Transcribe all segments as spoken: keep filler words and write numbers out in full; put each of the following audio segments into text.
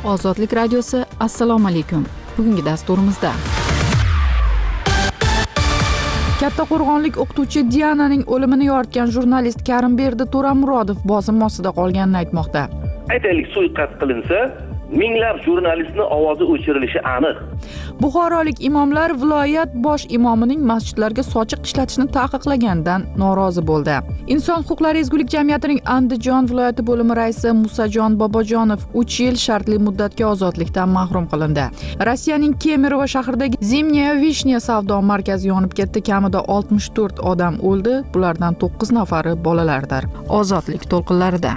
Ozodlik radiosi. Assalomu alaykum. Bugungi dasturimizda Kattaqo'rg'onlik o'qituvchi Diananing o'limini yoritgan jurnalist Karimberdi To'ramurodov bosim ostida qolganini aytmoqda. Aytaylik, suiqasd qilinsa, minglab jurnalistning ovozi o'chirilishi aniq. Buxorolik imomlar viloyat bosh imomining masjidlarga sochiq ishlatishni taqiqlaganidan norozi bo'ldi. Inson huquqlari ezgulik jamiyatining Andijon viloyati bo'limi raisi Musajon Bobojonov uch yil shartli muddatga ozodlikdan mahrum qilindi. Rossiyaning Kemerovo shahridagi Zimnyaya Vishnya savdo markazi yonib ketdi. Kamida oltmish to'rt odam o'ldi. Bulardan to'qqiz nafari bolalardir. Ozodlik to'lqinlarida.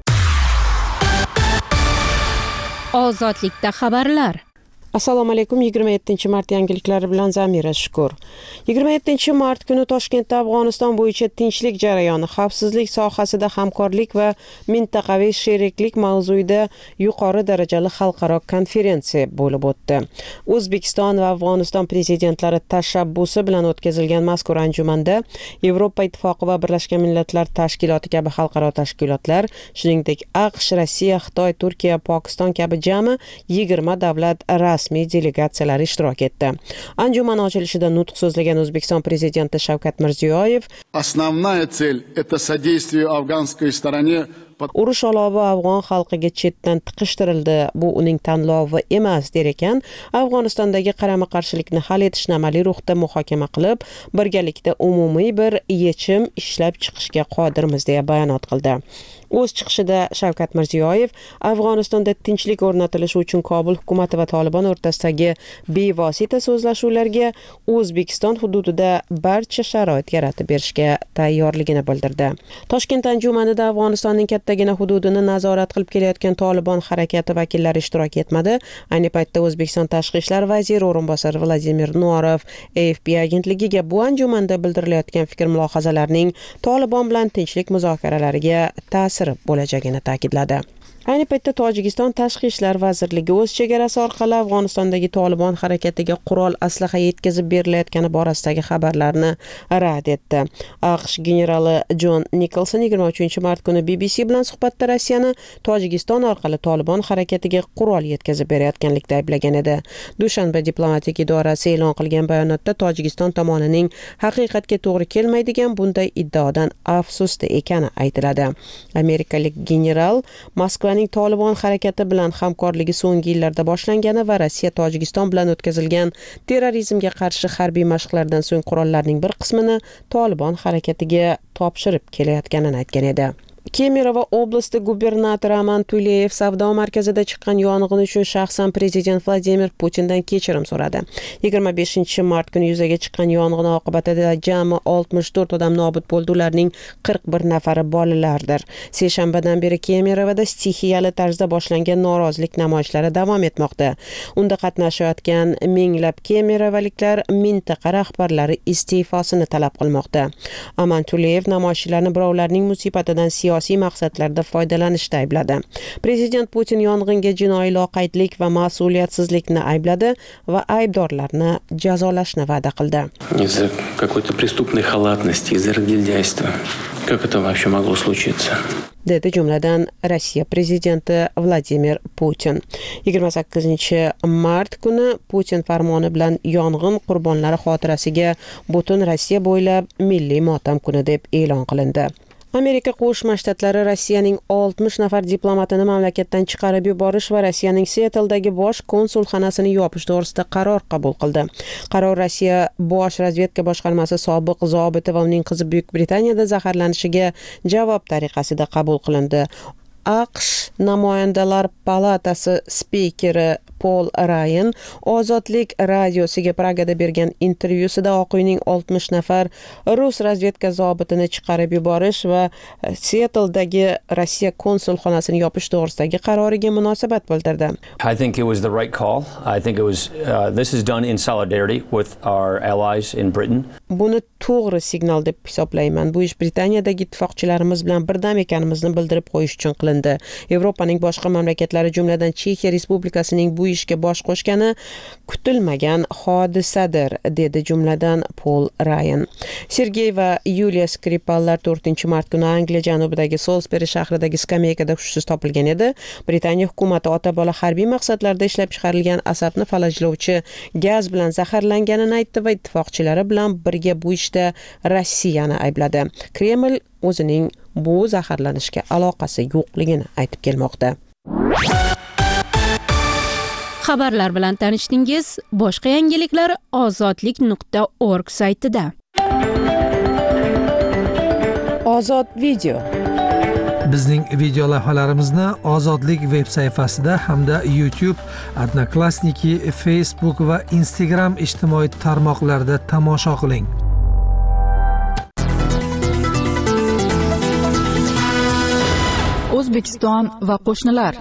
Ozodlikda xabarlar. Assalomu alaykum. yigirma yettinchi mart yangiliklari bilan Zamira Shukur. yigirma yettinchi mart kuni Toshkentda Afg'oniston bo'yicha tinchlik jarayoni, xavfsizlik sohasida hamkorlik va mintaqaviy sheriklik mavzuida yuqori darajali xalqaro konferensiya bo'lib o'tdi. O'zbekiston va Afg'oniston prezidentlari tashabbusi bilan o'tkazilgan mazkur anjumanda Yevropa Ittifoqi va Birlashgan Millatlar Tashkiloti kabi xalqaro tashkilotlar, shuningdek AQSh, Rossiya, Xitoy, Turkiya, Pokiston kabi jami yigirma davlat rasmiy delegatsiyalari ishtirok etdi. Anjuman ochilishida nutq so'zlagan O'zbekiston prezidenti Shavkat Mirziyoyev, "Основная цель это содействие афганской стороне". Urush olovi afg'on xalqiga chetdan tiqishtirildi. Bu uning tanlovi emas der ekan. Afg'onistondagi qarama-qarshilikni hal etishni amaliy ruhda muhokama qilib, birgalikda umumiy bir yechim ishlab chiqishga qodirmiz deya bayonot qildi. O'z chiqishida Shavkat Mirziyoyev Afg'onistonda tinchlik o'rnatilishi uchun Kobul hukumati va Taliban o'rtasidagi bevosita so'zlashuvlarga O'zbekiston hududida barcha sharoit yaratib berishga tayyorligini bildirdi. Toshkent anjumanida Afg'onistonning kattagina hududini nazorat qilib kelayotgan Taliban harakati vakillari ishtirok etmadi. Ayni paytda O'zbekiston tashqi ishlar vaziri o'rinbosari Vladimir Norov A F P agentligiga bu anjumanda bildirilayotgan fikr-mulohazalarning Taliban bilan tinchlik muzokaralariga ta'sir bo'lajagini ta'kidladi. Ayni paytda Tojikiston Tashqi ishlar vazirligi o'z chegarasi orqali Afg'onistondagi Taliban harakatiga qurol aslaha yetkazib berilayotgani borasidagi xabarlarni rad etdi. AQSh generali Jon Nikolson yigirma uchinchi mart kuni B B C bilan suhbatda Rossiyani Tojikiston orqali Taliban harakatiga qurol yetkazib berayotganlikda ayblagan edi. Dushanba diplomatik idorasi e'lon qilgan bayonotda Tojikiston tomonining haqiqatga to'g'ri kelmaydigan bunday iddaodan afsusda ekani aytiladi. Amerikalik general Moskva Taliban harakati bilan hamkorligi so'nggi yillarda boshlangani va Rossiya Tojikiston bilan o'tkazilgan terrorizmga qarshi harbiy mashqlardan so'ng qurollarning bir qismini Taliban harakatiga topshirib kelayotganini aytgan edi. Kemerovo oblasti gubernatori Aman Tuleyev savdo markazida chiqqan yong'in uchun shaxsan prezident Vladimir Putindan kechirim so'radi. yigirma beshinchi mart kuni yuzaga chiqqan yong'in oqibatida jami oltmish to'rt odam nobud bo'ldi. Ularning qirq bir nafari bolalardir. Seshanbadan beri Kemerovoda stixiyali tarzda boshlangan norozilik namoyishlari davom etmoqda. Unda qatnashayotgan minglab kemerovoliklar mintaqa rahbarlari iste'fosini talab qilmoqda. Aman Tuleyev namoyishchilarni birovlarning musibatidan siyosiy maqsadlarda foydalanishda aybladi. Prezident Putin yong'inga jinoiy loqaydlik va mas'uliyatsizlikni aybladi va aybdorlarni jazolashni va'da qildi. Из-за какой-то преступной халатности, из-за разгильдяйства. Как это вообще могло случиться? dedi jumladan Rossiya prezidenti Vladimir Putin. yigirma sakkizinchi mart kuni Putin farmoni bilan yong'in qurbonlari xotirasiga butun Rossiya bo'ylab milliy motam kuni deb e'lon qilindi. Amerika Qo'shma Shtatlari Rossiyaning oltmish nafar diplomatini mamlakatdan chiqarib yuborish va Rossiyaning Seatldagi bosh konsulxonasini yopish to'g'risida qaror qabul qildi. Qaror Rossiya bosh razvedka boshqarmasi sobiq zobiti va uning qizi Buyuk Britaniyada zaharlanishiga javob tariqasida qabul qilindi. AQSh Namoyandalar palatasi spikeri Paul Ryan Ozodlik radiosiga Pragada bergan intervyusida Oq uyning oltmish nafar rus razvedka zobitini chiqarib yuborish va Seatldagi Rossiya konsulxonasini yopish to'g'risidagi qaroriga munosabat bildirdi. I think it was the right call. I think it was uh, this is done in solidarity with our allies in Britain. buni to'g'ri signal deb hisoblayman. Bu ish Britaniyadagi ittifoqchilarimiz bilan birdam ekanimizni bildirib qo'yish uchun qilindi. Yevropaning boshqa mamlakatlari, jumladan Chexiya Respublikasining bu ishga bosh qo'shgani kutilmagan hodisadir, dedi jumladan Paul Ryan. Sergey va Yuliya Skripallar to'rtinchi mart kuni Angliya janubidagi Salisbury shahridagi skameykada hushsiz topilgan edi. Britaniya hukumati ota-bola harbiy maqsadlarda ishlab chiqarilgan asabni falajlovchi gaz bilan zaharlanganini aytdi va ittifoqchilari bilan birga bu ishda Rossiyani aybladi. Kreml o'zining bu zaharlanishga aloqasi yo'qligini aytib kelmoqda. Xabarlar bilan tanishdingiz. Boshqa yangiliklar ozodlik nuqta org saytida. Ozod video. Bizning video lavhalarimizni Ozodlik veb sayfasida hamda YouTube, Odnoklassniki, Facebook va Instagram ijtimoiy tarmoqlarida tomosha qiling. O'zbekiston va qo'shnilar.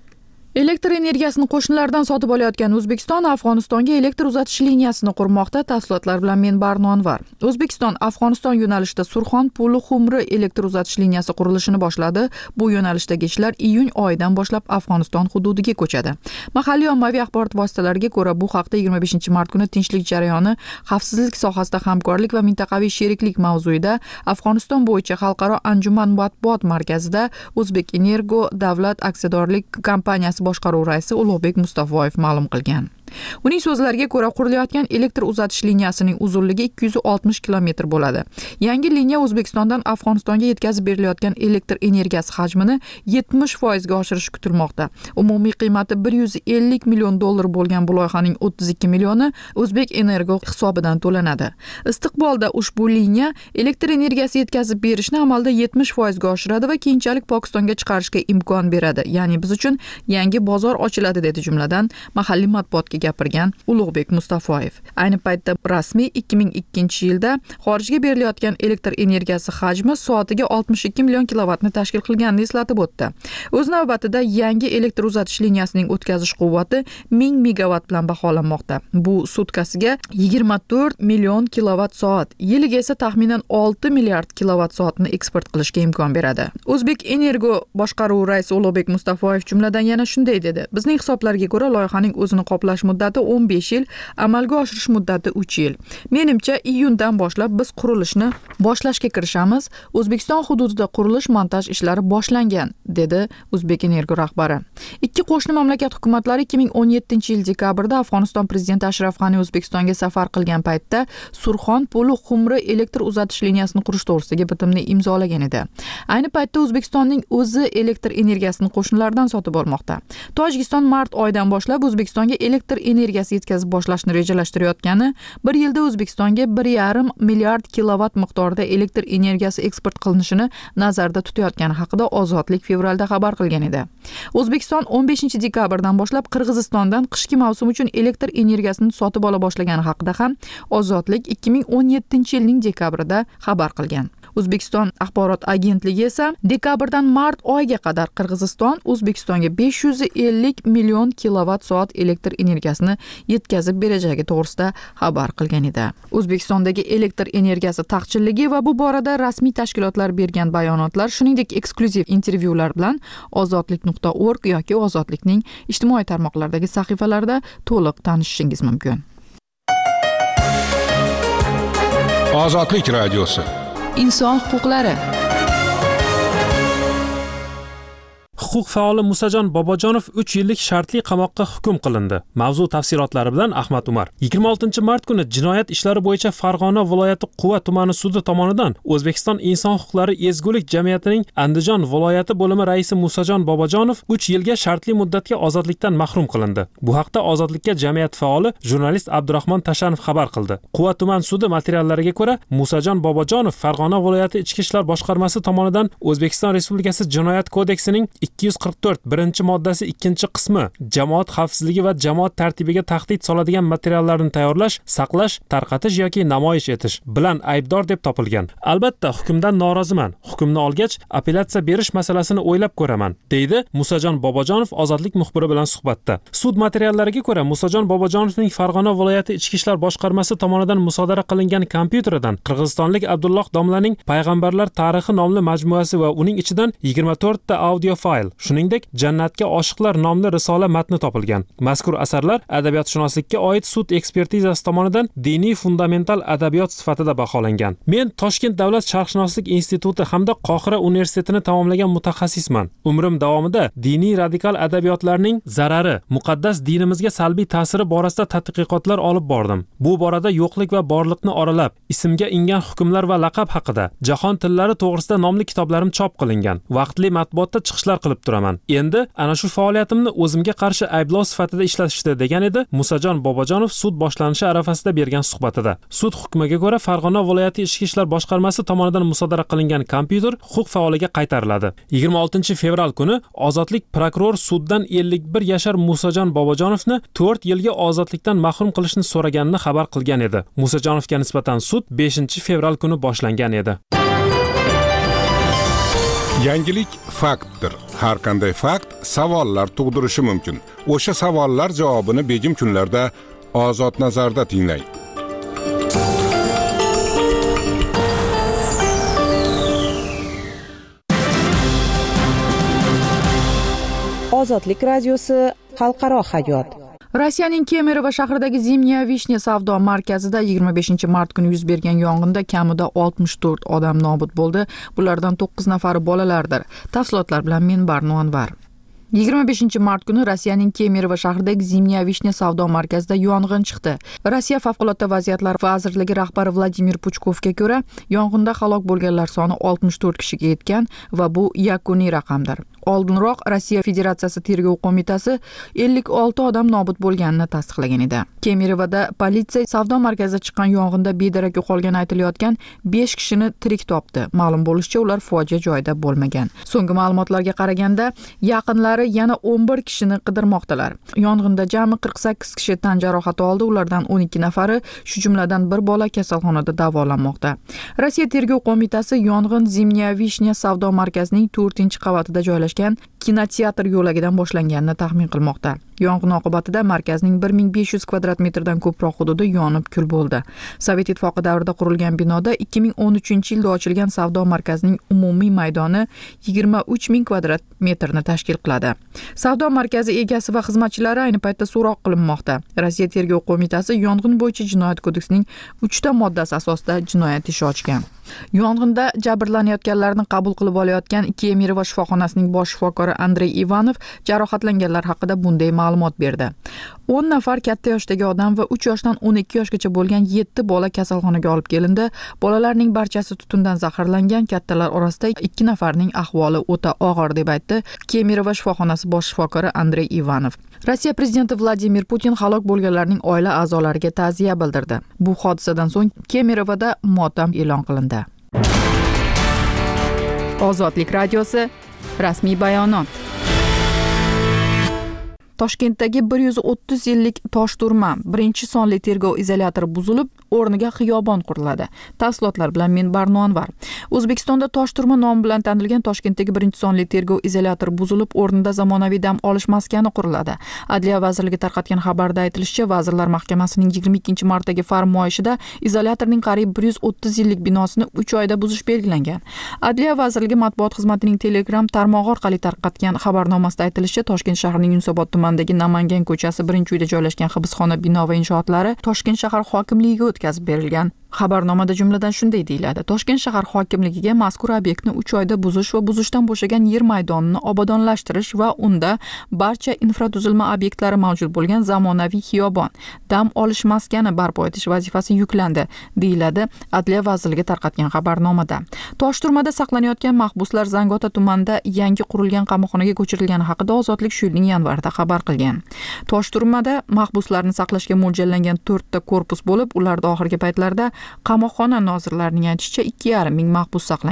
Elektr energiyasini qo'shnilardan sotib olayotgan O'zbekiston Afg'onistonga elektr uzatish liniyasini qurmoqda. Tafsilotlar bilan men Barno Anvar. O'zbekiston Afg'oniston yo'nalishida Surxon Puli Xumri elektr uzatish liniyasi qurilishini boshladi. Bu yo'nalishdagi ishlar iyun oyidan boshlab Afg'oniston hududiga ko'chadi. Mahalliy ommaviy axborot vositalariga ko'ra, bu haqda yigirma beshinchi mart kuni tinchlik jarayoni, xavfsizlik sohasida hamkorlik va mintaqaviy sheriklik mavzuida Afg'oniston bo'yicha xalqaro anjuman matbuot markazida O'zbek Energo davlat aksiyadorlik kompaniyasi boshqaruv raisi Ulug'bek Mustafoyev ma'lum qilgan. Uning so'zlariga ko'ra, qurilayotgan elektr uzatish liniyasining uzunligi ikki yuz oltmish kilometr bo'ladi. Yangi liniya O'zbekistondan Afg'onistonga yetkazib berilayotgan elektr energiyasi hajmini yetmish foiz ga oshirishi kutilmoqda. Umumiy qiymati bir yuz ellik million dollar bo'lgan bu loyihaning o'ttiz ikki millioni O'zbek Energo hisobidan to'lanadi. Istiqbolda ushbu liniya elektr energiyasi yetkazib berishni amalda yetmish foiz ga oshiradi va keyinchalik Pokistonga chiqarishga imkon beradi. Ya'ni biz uchun yangi bozor ochiladi, dedi jumladan mahalliy matbuotga gapirgan Ulug'bek Mustafoyev. Ayni paytda rasmiy ikki ming ikkinchi yilda xorijga berilayotgan elektr energiyasi hajmi soatiga oltmish ikki million kilovatni tashkil qilganini eslatib o'tdi. O'z navbatida yangi elektr uzatish liniyasining o'tkazish quvvati ming megavat bilan baholanmoqda. Bu sutkasiga yigirma to'rt million kilovat soat, yiliga esa taxminan olti milliard kilovat soatni eksport qilishga imkon beradi. O'zbek Energo boshqaruv raisi Ulug'bek Mustafoyev jumladan yana shunday dedi: Bizning hisoblarga ko'ra loyihaning o'zini qoplash muddati o'n besh yil, amalga oshirish muddati uch yil. Menimcha iyundan boshlab biz qurilishni boshlashga kirishamiz. O'zbekiston hududida qurilish montaj ishlari boshlangan, dedi O'zbek Energo rahbari. Ikki qo'shni mamlakat hukumatlari ikki ming o'n yettinchi yil dekabrda Afg'oniston prezidenti Ashraf G'ani O'zbekistonga safar qilgan paytda Surxon Puli Xumri elektr uzatish liniyasini qurish to'g'risidagi bitimni imzolagan edi. Ayni paytda O'zbekistonning o'zi elektr energiyasini qo'shnilardan sotib olmoqda. Tojikiston mart oyidan boshlab O'zbekistonga elektr energiyasi yetkazib boshlashni rejalashtirayotgani, bir yilda O'zbekistonga bir yarim milliard kilovat miqdorida elektr energiyasi eksport qilinishini nazarda tutayotgani haqida Ozodlik fevralda xabar qilgan edi. O'zbekiston o'n beshinchi dekabrdan boshlab Qirg'izistondan qishki mavsum uchun elektr energiyasini sotib ola boshlagani haqida ham Ozodlik ikki ming o'n yettinchi yilning dekabrida xabar qilgan. O'zbekiston axborot agentligi esa dekabrdan mart oyiga qadar Qirg'iziston O'zbekistonga besh yuz ellik million kilovat soat elektr energiyasini yetkazib berajagi to'g'risida xabar qilgan edi. O'zbekistondagi elektr energiyasi taqchilligi va bu borada rasmiy tashkilotlar bergan bayonotlar, shuningdek eksklyuziv intervyular bilan ozodlik nuqta org yoki Ozodlikning ijtimoiy tarmoqlardagi sahifalarida to'liq tanishishingiz mumkin. Ozodlik radiosi. Inson huquqlari. Huquq faoli Musajon Bobojonov uch yillik shartli qamoqqa hukm qilindi. Mavzu tafsilotlari bilan Ahmad Umar. yigirma oltinchi mart kuni jinoyat ishlari bo'yicha Farg'ona viloyati Quva tumani sudi tomonidan O'zbekiston inson huquqlari ezgulik jamiyatining Andijon viloyati bo'limi raisi Musajon Bobojonov uch yilga shartli muddatga ozodlikdan mahrum qilindi. Bu haqda Ozodlikka jamiyat faoli jurnalist Abdurahmon Tashanov xabar qildi. Quva tuman sudi materiallariga ko'ra, Musajon Bobojonov Farg'ona viloyati ichki ishlar boshqarmasi tomonidan O'zbekiston Respublikasi Jinoyat kodeksining ikki yuz qirq to'rt birinchi moddasi ikkinchi qismi jamoat xavfsizligi va jamoat tartibiga tahdid soladigan materiallarni tayyorlash, saqlash, tarqatish yoki namoyish etish bilan aybdor deb topilgan. Albatta, hukmdan noroziman. Hukmni olgach, apellyatsiya berish masalasini o'ylab ko'raman, deydi Musajon Bobojonov Ozodlik muxbiri bilan suhbatda. Sud materiallariga ko'ra, Musajon Bobojonovning Farg'ona viloyati ichki ishlar boshqarmasi tomonidan musodara qilingan kompyuteridan qirg'izistonlik Abdulloh domlaning Payg'ambarlar tarixi nomli majmuasi va uning ichidan yigirma to'rtta audio fayl, shuningdek Jannatga oshiqlar nomli risola matni topilgan. Mazkur asarlar adabiyotshunoslikka oid sud ekspertizasi tomonidan diniy fundamental adabiyot sifatida baholangan. Men Toshkent davlat sharqshunoslik instituti hamda Qohira universitetini tamomlagan mutaxassisman. Umrim davomida diniy radikal adabiyotlarning zarari, muqaddas dinimizga salbiy ta'siri borasida tadqiqotlar olib bordim. Bu borada yo'qlik va borliqni oralab, ismga ingan hukmlar va laqab haqida, jahon tillari to'g'risida nomli kitoblarim chop qilingan. Vaqtli matbuotda chiqishlar qilib turaman. Endi ana shu faoliyatimni o'zimga qarshi ayblov sifatida ishlatishdi, degan edi Musajon Bobojonov sud boshlanishi arafasida bergan suhbatida. Sud hukmiga ko'ra Farg'ona viloyati ichki ishlar boshqarmasi tomonidan musodara qilingan kompyuter huquq faoliga qaytariladi. yigirma oltinchi fevral kuni Ozodlik prokuror suddan ellik bir yashar Musajon Bobojonovni to'rt yilga ozodlikdan mahrum qilishni so'raganini xabar qilgan edi. Musajonovga nisbatan sud beshinchi fevral kuni boshlangan edi. Yangilik faktdir. Har qanday fakt savollar tug'dirishi mumkin. O'sha savollar javobini begim kunlarda Ozod nazarda tinglang. Ozodlik radiosi xalqaro hayot. Rossiyaning Kemerovo shahridagi Zimniya Vishnya savdo markazida yigirma beshinchi mart kuni yuz bergan yong'inda kamida oltmish to'rt odam nobud bo'ldi. Bulardan to'qqiz nafari bolalardir. Tafsilotlar bilan men Barno Anvar. yigirma beshinchi mart kuni Rossiyaning Kemerovo shahridagi Zimniya Vishnya savdo markazida yong'in chiqdi. Rossiya favqulodda vaziyatlar vazirligi rahbari Vladimir Puchkovga ko'ra, yong'inda halok bo'lganlar soni oltmish to'rt kishiga yetgan va bu yakuniy raqamdir. Oldinroq Rossiya Federatsiyasi tergov qo'mitasi ellik olti odam nobud bo'lganini tasdiqlagan edi. Kemerovoda politsiya savdo markazida chiqqan yong'inda bedarak yo'qolgani aytilayotgan besh kishini tirik topdi. Ma'lum bo'lishicha, ular fojia joyida bo'lmagan. So'nggi ma'lumotlarga qaraganda, yaqinlari yana o'n bir kishini qidirmoqdalar. Yong'inda jami qirq sakkiz kishi tan jarohati oldi, ulardan o'n ikki nafari, shu jumladan bir bola kasalxonada davolanmoqda. Rossiya tergov qo'mitasi yong'in Zimniya Vishnya savdo markazining to'rtinchi qavatida joylashgan kinoteatr yo'lagidan boshlanganini taxmin qilmoqda. Yong'in oqibatida markazning bir ming besh yuz kvadrat metrdan ko'proq hududi yonib kul bo'ldi. Sovet ittifoqi davrida qurilgan binoda ikki ming o'n uchinchi yilda ochilgan savdo markazining umumiy maydoni yigirma uch ming kvadrat metrni tashkil qiladi. Savdo markazi egasi va xizmatchilari ayni paytda so'roq qilinmoqda. Rossiya tergov qo'mitasi yong'in bo'yicha jinoyat kodeksining uchta moddasi asosida jinoyat ishi ochgan. Yong'inda jabrlanayotganlarni qabul qilib olayotgan Kemerovo shifoxonasining bosh shifokori Andrey Ivanov jarohatlanganlar haqida bunday ma'lumot berdi. o'n nafar katta yoshdagi odam va uch yoshdan o'n ikki yoshgacha bo'lgan yetti bola kasalxonaga olib kelindi. Bolalarning barchasi tutundan zaharlangan, kattalar orasida ikki nafarning ahvoli o'ta og'ir deb aytdi Kemerovo shifoxonasi bosh shifokori Andrey Ivanov. Rossiya prezidenti Vladimir Putin halok bo'lganlarning oila a'zolariga ta'ziya bildirdi. Bu hodisadan so'ng Kemerovoda motam e'lon qilindi. Ozodlik radiosi rasmiy bayonot. Toshkentdagi bir yuz o'ttiz yillik Toshturma birinchi sonli tergov izolyatori buzilib, o'rniga xiyobon quriladi. Tafsilotlar bilan men Barno Anvar. O'zbekistonda Toshturma nomi bilan tanilgan Toshkentdagi birinchi sonli tergov izolyatori buzilib, o'rnida zamonaviy dam olish maskani quriladi. Adliya vazirligi tarqatgan xabarda aytilishicha, Vazirlar Mahkamasining yigirma ikkinchi martdagi farmoyishida izolyatorning qariyb bir yuz o'ttiz yillik binosini uch oyda buzish belgilangan. Adliya vazirligi matbuot xizmatining Telegram tarmog'i orqali tarqatgan xabarnomasida aytilishicha, Toshkent shahrining Yunusobod tumanidagi Namangan ko'chasi birinchi uyda joylashgan hibsxona bino va inshootlari Toshkent shahar hokimligiga o'tkazib berilgan. Xabarnomada jumladan shunday deyiladi: Toshkent shahar hokimligiga mazkur obyektni uch oyda buzish va buzishdan bo'shagan yer maydonini obodonlashtirish va unda barcha infratuzilma obyektlari mavjud bo'lgan zamonaviy xiyobon, dam olish maskani barpo etish vazifasi yuklandi, deyiladi Adliya vazirligi tarqatgan xabarnomada. Toshturmada saqlanayotgan mahbuslar Zangiota tumanida yangi qurilgan qamoqxonaga ko'chirilgani haqida Ozodlik shu yilning yanvarida xabar qilgan. Toshturmada mahbuslarni saqlashga mo'ljallangan to'rtta korpus bo'lib, ularda oxirgi paytlarda qamoqxona nozirlarining aytishicha ikki yarim ming mahbus saqlangan.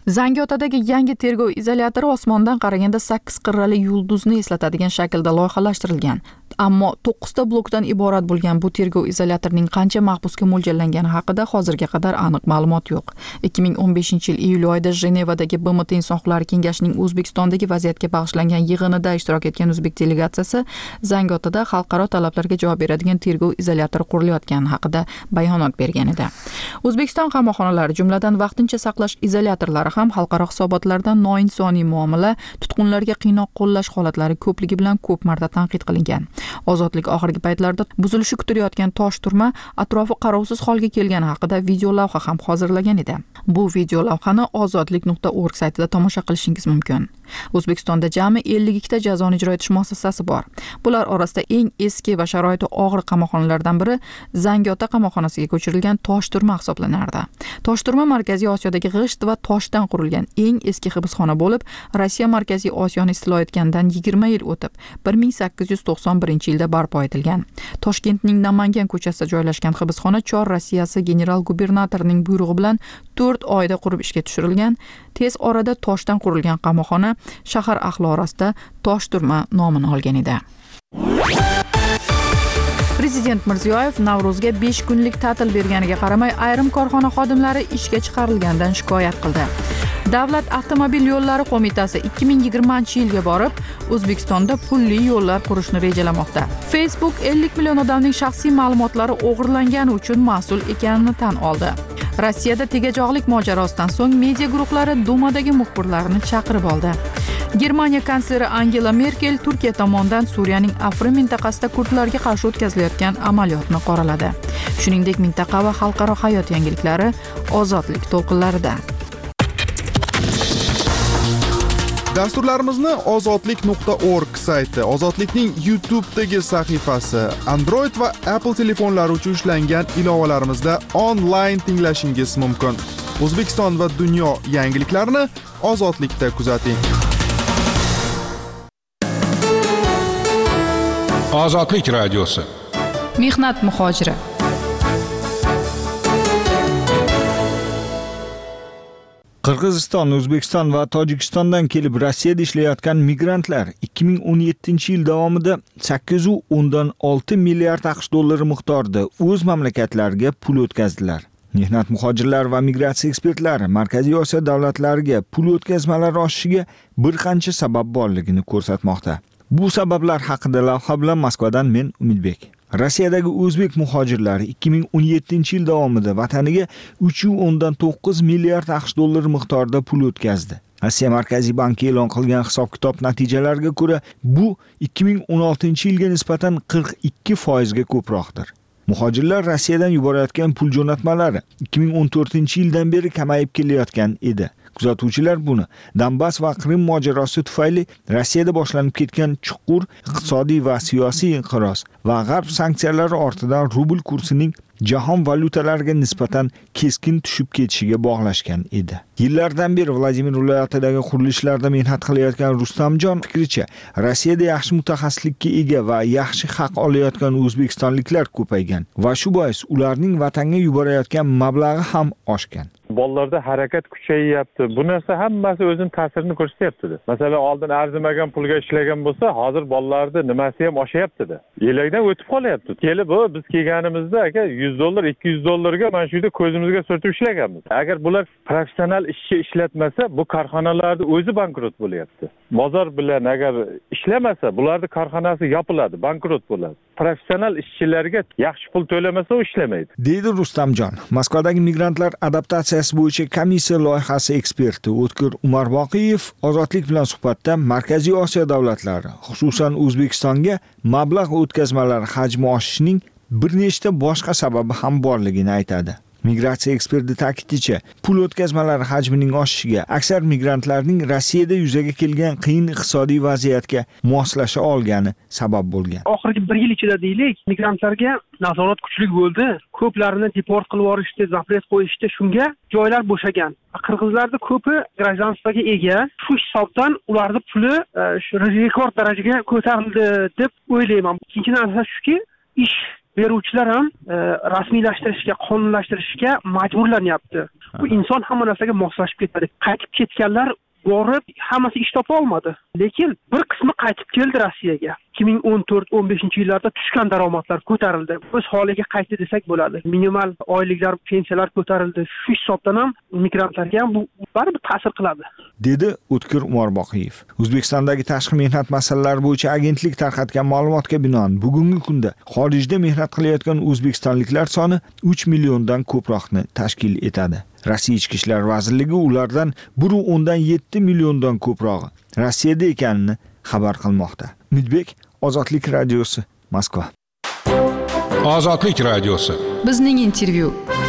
Zangiotadagi yangi tergov izolyatori osmondan qaraganda sakkiz qirrali yulduzni eslatadigan shaklda loyihalashtirilgan. Ammo to'qqizta blokdan iborat bo'lgan bu tergov izolyatorining qancha mahbusga mo'ljallangani haqida hozirga qadar aniq ma'lumot yo'q. ikki ming o'n beshinchi yil iyul oyida Jenevadagi B M T Inson huquqlari kengashining O'zbekistondagi vaziyatga bag'ishlangan yig'inida ishtirok etgan o'zbek delegatsiyasi Zangiotada xalqaro talablarga javob beradigan tergov izolyatori qurilayotgani haqida bayonot bergan edi. O'zbekiston qamoqxonalari, jumladan vaqtincha saqlash izolyatorlari ham xalqaro hisobotlarda noinsoniy muomala, tutqunlarga qiynoq qo'llash holatlari ko'pligi bilan ko'p marta tanqid qilingan. Ozodlik oxirgi paytlarda buzilishi kutilayotgan tosh turma atrofi qarovsiz holga kelgani haqida video lavha ham hozirlagan edi. Bu video lavhani ozodlik nuqta org saytida tomosha qilishingiz mumkin. O'zbekistonda jami ellik ikkita jazoni ijro etish muassasasi bor. Bular orasida eng eski va sharoiti og'ir qamoqxonalardan biri Zangiota qamoqxonasiga ko'chirilgan tosh turma hisoblanardi. Tosh turma Markaziy Osiyodagi g'isht va toshdan qurilgan eng eski hibsxona bo'lib, Rossiya Markaziy Osiyoni istilo etgandan yigirma yil o'tib, bir ming sakkiz yuz to'qson birinchi yilda barpo etilgan. Toshkentning Namangan ko'chasida joylashgan hibsxona Chor Rossiyasi general gubernatorining buyrug'i bilan to'rt oyda qurib ishga tushirilgan. Tez orada toshdan qurilgan qamoqxona shahar ahli orasida tosh turma nomini olgan edi. Prezident Mirziyoyev Navro'zga besh kunlik ta'til berganiga qaramay, ayrim korxona xodimlari ishga chiqarilgandan shikoyat qildi. Davlat avtomobil yo'llari qo'mitasi ikki ming yigirmanchi yilga borib, O'zbekistonda pulli yo'llar qurishni rejalamoqda. Facebook ellik million odamning shaxsiy ma'lumotlari o'g'irlangani uchun mas'ul ekanini tan oldi. Rossiyada tegajog'lik mojarosidan so'ng media guruhlari Dumadagi muxbirlarni chaqirib oldi. Germaniya kansleri Angela Merkel Turkiya tomonidan Suriyaning Afrin mintaqasida kurdlarga qarshi o'tkazilayotgan amaliyotni qoraladi. Shuningdek, mintaqa va xalqaro hayot yangiliklari ozodlik to'lqinlarida. Dasturlarimizni ozodlik nuqta org sayti, Ozodlikning YouTube'dagi sahifasi, Android va Apple telefonlari uchun ishlangan ilovalarimizda onlayn tinglashingiz mumkin. O'zbekiston va dunyo yangiliklarini Ozodlikda kuzating. Ozodlik radiosi. Mehnat muhojiri. Qirg'iziston, O'zbekiston va Tojikistondan kelib Rossiyada ishlayotgan migrantlar ikki ming o'n yettinchi yil davomida sakkiz nuqta o'ndan olti milliard aqsh dollari miqdorida o'z mamlakatlariga pul o'tkazdilar. Mehnat muhojirlar va migratsiya ekspertlari Markaziy Osiyo davlatlariga pul o'tkazmalari oshishiga bir qancha sabab borligini ko'rsatmoqda. Bu sabablar haqida lavha bilan Moskvadan men Umidbek. Rossiyadagi o'zbek muhojirlari ikki ming o'n yettinchi yil davomida vataniga uch nuqta o'ndan to'qqiz milliard aqsh dollari miqdorida pul o'tkazdi. Rossiya Markaziy banki e'lon qilgan hisob-kitob natijalariga ko'ra, bu ikki ming o'n oltinchi yilga nisbatan qirq ikki foiz ga ko'proqdir. Muhojirlar Rossiyadan yuborayotgan pul jo'natmalari ikki ming o'n to'rtinchi yildan beri kamayib kelayotgan edi. Kuzatuvchilar buni Donbass va Qrim mojarosi tufayli Rossiyada boshlanib ketgan chuqur iqtisodiy va siyosiy inqiroz va g'arb sanksiyalari ortidan rubl kursining jahon valyutalariga nisbatan keskin tushib ketishiga bog'lashgan edi. Yillardan beri Vladimir viloyatidagi qurilishlarda mehnat qilayotgan Rustamjon fikricha, Rossiyada yaxshi mutaxassislikka ega va yaxshi haq olayotgan o'zbekistonliklar ko'paygan va shu bois ularning vatanga yuborayotgan mablag'i ham oshgan. Bolalarda harakat kuchayyapti. Bu narsa hammasi o'zining ta'sirini ko'rsatyapti. Masalan, oldin arzimagan pulga ishlagan bo'lsa, hozir bolalarda nimasi ham oshyapti-da. Yelakdan o'tib qolyapti. Kelib, biz kelganimizda aka yuz dollar, ikki yuz dollarga mana shu yerda ko'zimizga surtib ishlaganmiz. Agar bular professional ishchi ishlatmasa, bu korxonalarda o'zi bankrot bo'lyapti. Bozor bilan agar ishlamasa, bularning korxonasi yopiladi, bankrot bo'ladi. Professional ishchilarga yaxshi pul to'lamasa, u ishlamaydi. Deydi Rustamjon. Moskvadagi migrantlar adaptatsiyasi bo'yicha komissiya loyihasi eksperti O'tkir Umarboqiyev ozodlik bilan suhbatda Markaziy Osiyo davlatlari, xususan O'zbekistonga mablag' o'tkazmalari hajmi oshishining bir nechta boshqa sababi ham borligini aytadi. Migratsiya eksperti ta'kidlashicha, pul o'tkazmalari hajmining oshishiga aksar migrantlarning Rossiyada yuzaga kelgan qiyin iqtisodiy vaziyatga moslasha olgani sabab bo'lgan. Oxirgi bir yil ichida deylik, migrantlarga nazorat kuchli bo'ldi. Ko'plarini deport qilib yuborishdi, zapret qo'yishdi. Shunga joylar bo'shagan. Qirg'izlarda ko'pi gражданствоga ega. Shu hisobdan ularning puli shu rekord darajaga ko'tarildi deb o'ylayman. Ikkinchi narsa shuki, ish beruvchilar ham e, rasmiylashtirishga, qonunlashtirishga majburlanyapti. Bu inson hamma narsaga moslashib ketadi. Qaytib ketganlar borib hammasi ish topa olmadi. Lekin bir qismi qaytib keldi Rossiyaga. ikki ming o'n to'rt o'n beshinchi yillarda tushgan daromadlar ko'tarildi. O'z holiga qaytdi desak bo'ladi. Minimal oyliklar, pensiyalar ko'tarildi. Shu hisobdan ham migrantlarga ham bu baribir ta'sir qiladi. Dedi O'tkir Umorboqiyev. O'zbekistondagi tashqi mehnat masalalari bo'yicha agentlik tarqatgan ma'lumotga binoan bugungi kunda xorijda mehnat qilayotgan o'zbekistonliklar soni uch milliondan ko'proqni tashkil etadi. Rossiya Ichki ishlar vazirligi ulardan bir nuqta o'ndan yetti milliondan ko'prog'i Rossiyada ekanini xabar qilmoqda. Umidbek, Ozodlik radiosi, Moskva. Ozodlik radiosi. Bizning intervyu.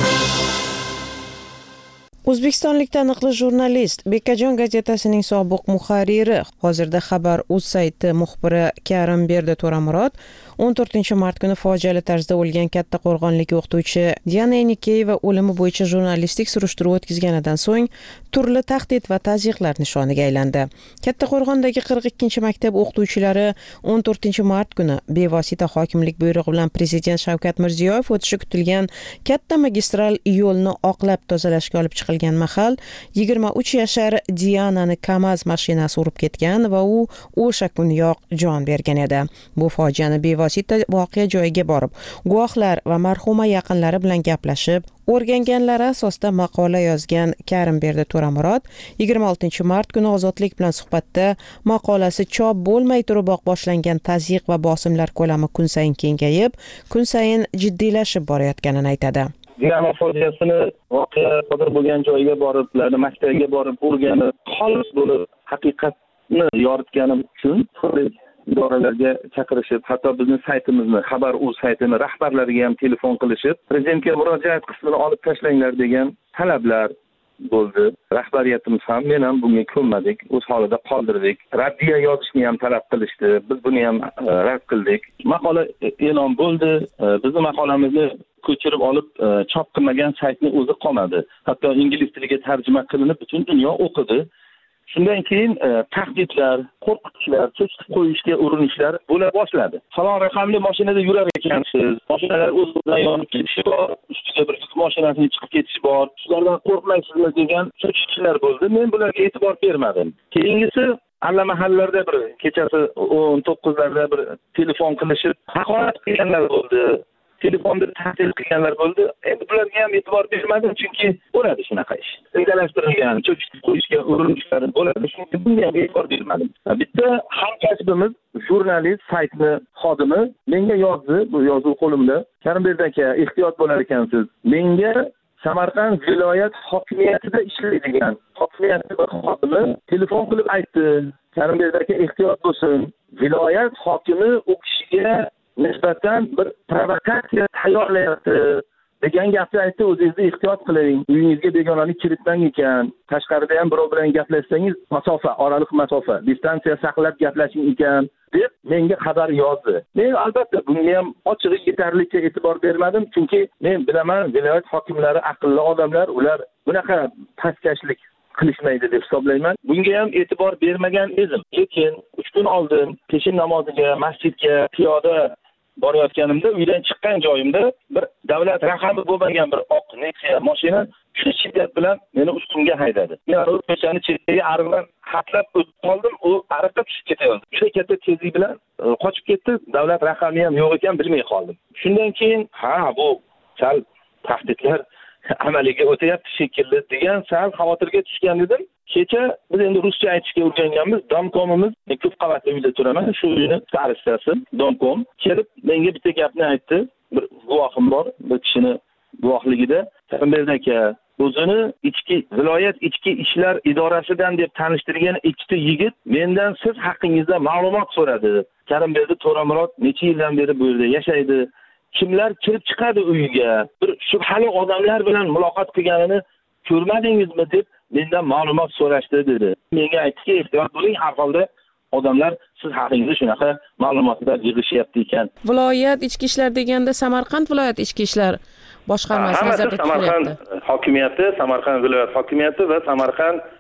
O'zbekistonlik taniqli jurnalist, Bekkajon gazetasining sobiq muharriri, hozirda Xabar.uz sayti muxbiri Karimberdi To'ramurod o'n to'rtinchi mart kuni fojiali tarzda o'lgan Kattaqo'rg'onlik o'qituvchi Diana Enikeyeva o'limi bo'yicha jurnalistik surishtiruv o'tkazganidan so'ng turli tahdid va tazyiqlar nishoniga aylandi. Kattaqo'rg'ondagi qirq ikkinchi maktab o'qituvchilari o'n to'rtinchi mart kuni bevosita hokimlik buyrug'i bilan Prezident Shavkat Mirziyoyev o'tishi kutilgan katta magistral yo'lni oqlab tozalashga olib chiqilgan mahal yigirma uch yashar Dianani Kamaz mashinasi urib ketgan va u o'sha kuniyoq jon bergan edi. Bu fojiani bevosita voqea joyiga borib, guvohlar va marhuma yaqinlari bilan gaplashib, o'rganganlari asosida maqola yozgan Karimberdi To'ramurod yigirma oltinchi mart kuni Ozodlik bilan suhbatda maqolasi chop bo'lmay turiboq boshlangan tazyiq va bosimlar ko'lami kun sayin kengayib, kun sayin jiddiylashib borayotganini aytadi. Diana fojiasini voqea sodir bo'lgan joyiga borib, ularni maktabiga borib o'rganib, xolis bo'lib haqiqatni yoritganim uchun idoralarga chaqirishib, hatto bizning saytimizni, Xabar.uz saytini rahbarlariga ham telefon qilishib, prezidentga murojaat qismini olib tashlanglar degan talablar bo'ldi. Rahbariyatimiz ham, men ham bunga ko'nmadik, o'z holida qoldirdik. Raddiya yozishni ham talab qilishdi. Biz buni ham rad qildik. Maqola e'lon bo'ldi. Bizning maqolamizni ko'chirib olib chop qilmagan saytning o'zi qolmadi. Hatto ingliz tiliga tarjima qilinib butun dunyo o'qidi. Shundan keyin tahdidlar, qo'rqitishlar, cho'chitib qo'yishga urinishlar bo'la boshladi. Falon raqamli mashinada yurar ekansiz, mashinalar o'z-o'zidan yonib ketishi bor, ustiga bir yuk mashinasining chiqib ketishi bor, sizlardan qo'rqmaysizmi degan cho'chitishlar bo'ldi. Men bularga e'tibor bermadim. Keyingisi allamahallarda bir kechasi o'n to'qqizlarda bir telefon qilishib, haqorat qilganlar bo'ldi. Telefonda tahdid qilganlar bo'ldi. Endi bularga ham e'tibor bermadim, chunki bo'ladi shunaqa ish. Rejalashtirilgan, cho'chitib qo'yishga urinishlar bo'ladi. Chunki bunga ham e'tibor bermadim. Bitta hamkasbimiz, jurnalist, saytni xodimi menga yozdi, bu yozuv qo'limda. Karimberdi aka, ehtiyot bo'lar ekansiz. Menga Samarqand viloyat hokimiyatida ishlaydigan hokimiyatning xodimi telefon qilib aytdi. Karimberdi aka, ehtiyot bo'lsin. Viloyat hokimi u kishiga nisbatan bir provokatsiya tayyorlayapti degan gapni aytdi. O'zingizni ehtiyot qiling, uyingizga begonalik kiritmang ekan, tashqarida ham birov bilan gaplashsangiz masofa, oraliq masofa, distansiya saqlab gaplashing ekan deb menga xabar yozdi. Men albatta bunga ham ochig'i yetarlicha e'tibor bermadim, chunki men bilaman viloyat hokimlari aqlli odamlar, ular bunaqa pastkashlik qilishmaydi deb hisoblayman. Bunga ham e'tibor bermagan edim. Lekin uch kun oldin peshin namoziga masjidga piyoda borayotganimda, uydan chiqqan joyimda bir davlat raqami bo'lmagan bir oq Nexia mashina shu shiddat bilan meni ustimga haydadi. Men o'tmishani chetdagi ariqdan hatlab o'tib qoldim, u ariqqa tushib ketayotdi. Juda katta tezlik bilan qochib ketdi. Davlat raqami ham yo'q ekan, bilmay qoldim. Shundan keyin, ha, bu sal tahdidlar amaliga o'tayapti shekilli degan sal xavotirga tushgan edim. Kecha biz endi ruscha aytishga o'rganganmiz. Domkomimiz, ko'p qavatli uyda turaman, shu uyni starostasi Domkom kelib menga bitta gapni aytdi. Bir guvohim bor, bir kishini guvohligida. Karimberdi aka, o'zini ichki viloyat ichki ishlar idorasidan deb tanishtirgan ikkita yigit mendan siz haqingizda ma'lumot so'radi. Karimberdi To'ramurod necha yildan beri bu yerda yashaydi? Kimlar kirib chiqadi uyiga? Bir shubhali odamlar bilan muloqot qilganini ko'rmadingizmi deb mendan ma'lumot so'rashdi dedi. Menga aytdiki, ehtiyot bo'ling, har holda odamlar siz haqingizda shunaqa ma'lumotlar yig'ishyapti ekan. Viloyat ichki ishlar deganda Samarqand viloyat ichki ishlar boshqarmasi nazarda tutilyapti. Samarqand hokimiyati, Samarqand viloyat hokimiyati va Samarqand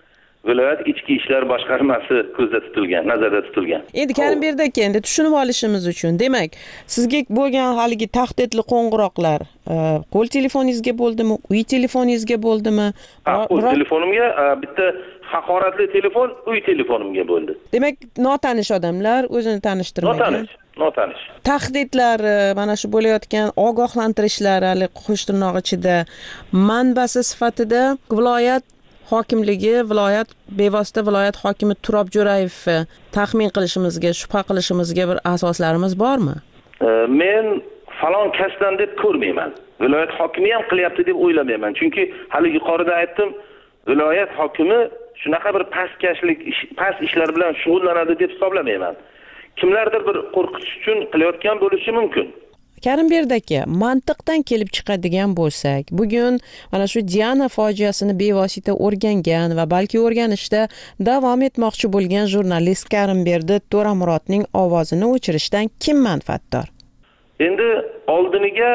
viloyat ichki ishlar boshqarmasi ko'zda tutilgan, nazarda tutilgan. Endi Karimbek aka, endi tushunib olishimiz uchun, demak, sizga bo'lgan haligi tahdidli qo'ng'iroqlar qo'l telefoningizga bo'ldimi, uy telefoningizga bo'ldimi? Qo'l telefonimga bitta haqoratli telefon uy telefonimga bo'ldi. Demak, notanish odamlar o'zini tanishtirmagan. Notanish, notanish. Tahdidlar, mana shu bo'layotgan ogohlantirishlar, hali qo'sh tirnoq ichida manbasi sifatida viloyat hokimligi, viloyat bevosita viloyat hokimi Turob Jo'rayevni taxmin qilishimizga, shubha qilishimizga bir asoslarimiz bormi? Men falon kasdan deb ko'rmayman. Viloyat hokimi ham qilyapti deb o'ylamayman. Chunki hali yuqorida aytdim, viloyat hokimi shunaqa bir pastkashlik, past ishlar bilan shug'ullanadi deb hisoblamayman. Kimlardir bir qo'rqitish uchun qilayotgan bo'lishi mumkin. Karimbek aka, mantiqdan kelib chiqadigan bo'lsak, bugun mana shu Diana fojiasini bevosita o'rgangan va balki o'rganishda davom etmoqchi bo'lgan jurnalist Karimbek To'ramurodning ovozini o'chirishdan kim manfaatdor? Endi oldiniga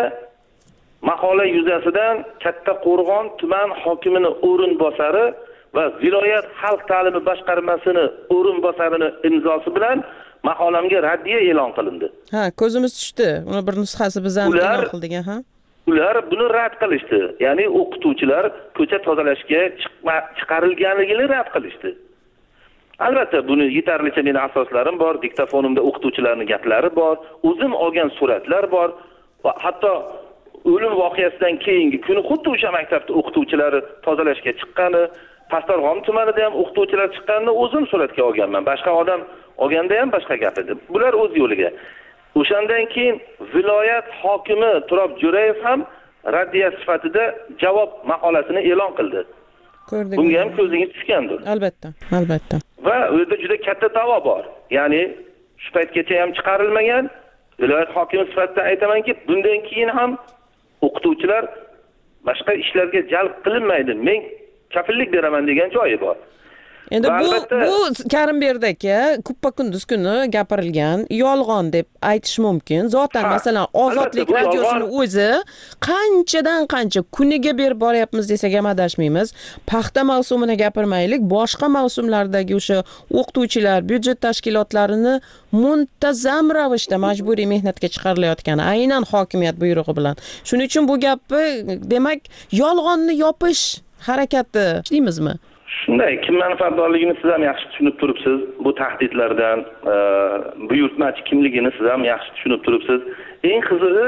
maqola yuzasidan Kattaqo'rg'on tuman hokimining o'rinbosari va viloyat xalq ta'limi boshqarmasining o'rinbosarining imzosi bilan maqolamga raddiya e'lon qilindi. Ha, ko'zimiz tushdi. Uni bir nusxasi biz ham e'lon qildik, ha. Ular buni rad qilishdi. Ya'ni o'qituvchilar ko'cha tozalashga chiqarilganligini rad qilishdi. Albatta, buni yetarlicha meni asoslarim bor, diktofonimda o'qituvchilarning gaplari bor, o'zim olgan suratlar bor va hatto o'lim voqeasidan keyingi kuni xuddi o'sha maktabda o'qituvchilari tozalashga chiqqani, Pastarg'om tumanida ham o'qituvchilar chiqqanini o'zim suratga olganman. Boshqa odam olganda ham boshqa gap edi. Bular o'z yo'liga. O'shandan keyin viloyat hokimi Turob Jo'rayev ham raddiya sifatida javob maqolasini e'lon qildi. Ko'rdik. Bunga ham ko'zingiz tushgandir. Albatta, albatta. Va u yerda juda katta da'vo bor. Ya'ni shu paytgacha ham chiqarilmagan. Viloyat hokimi sifatida aytamanki, bundan keyin ham o'qituvchilar boshqa ishlarga jalb qilinmaydi. Men kafillik beraman degan joyi bor. Endi bu bu Karimbek aka kuppa kunduz kuni gapirilgan yolg'on deb aytish mumkin. Zotan masalan Ozodlik radiosini o'zi qanchadan qancha kuniga berib boryapmiz desak ham adashmaymiz. Paxta mavsumini gapirmaylik, boshqa mavsumlardagi o'sha o'qituvchilar, byudjet tashkilotlarini muntazam ravishda majburiy mehnatga chiqarilayotgani aynan hokimiyat buyrug'i bilan. Shuning uchun bu gapni, demak, yolg'onni yopish harakati deymizmi? Shunday, kim manfaatdorligini siz ham yaxshi tushunib turibsiz. Bu tahdidlardan, buyurtmachi kimligini siz ham yaxshi tushunib turibsiz. Eng qizig'i,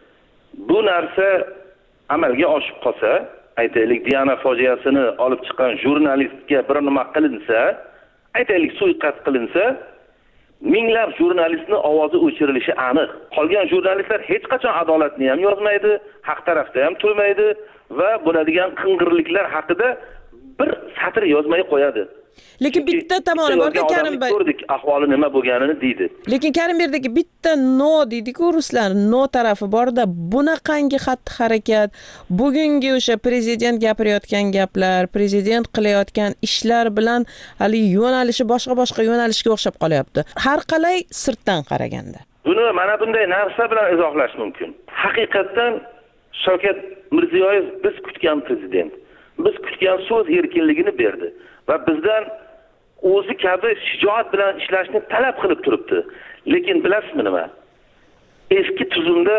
bu narsa amalga oshib qolsa, aytaylik, Diana fojiasini olib chiqqan jurnalistga bir nima qilinsa, aytaylik, suiqasd qilinsa, minglab jurnalistning ovozi o'chirilishi aniq. Qolgan jurnalistlar hech qachon adolatni ham yozmaydi, haq tarafda ham turmaydi va bo'ladigan qing'irliklar haqida bir satr yozmay qo'yadi. Lekin bitta tomoni bor-ku, Karimbek. Ko'rdik ahvoli nima bo'lganini deydi. Lekin Karimbek aka bitta no deydi-ku ruslar, no tarafi bor-da, bunaqangi xatti-harakat, bugungi o'sha prezident gapirayotgan gaplar, prezident qilayotgan ishlar bilan hali yo'nalishi boshqa-boshqa yo'nalishga o'xshab qolyapti. Har qalay sirtdan qaraganda. Buni mana bunday narsa bilan izohlash mumkin. Haqiqatan Shavkat Mirziyoyev biz kutgan prezident. Biz kutgan so'z erkinligini berdi va bizdan o'zi kabi shijoat bilan ishlashni talab qilib turibdi. Lekin bilasizmi nima? Eski tuzumda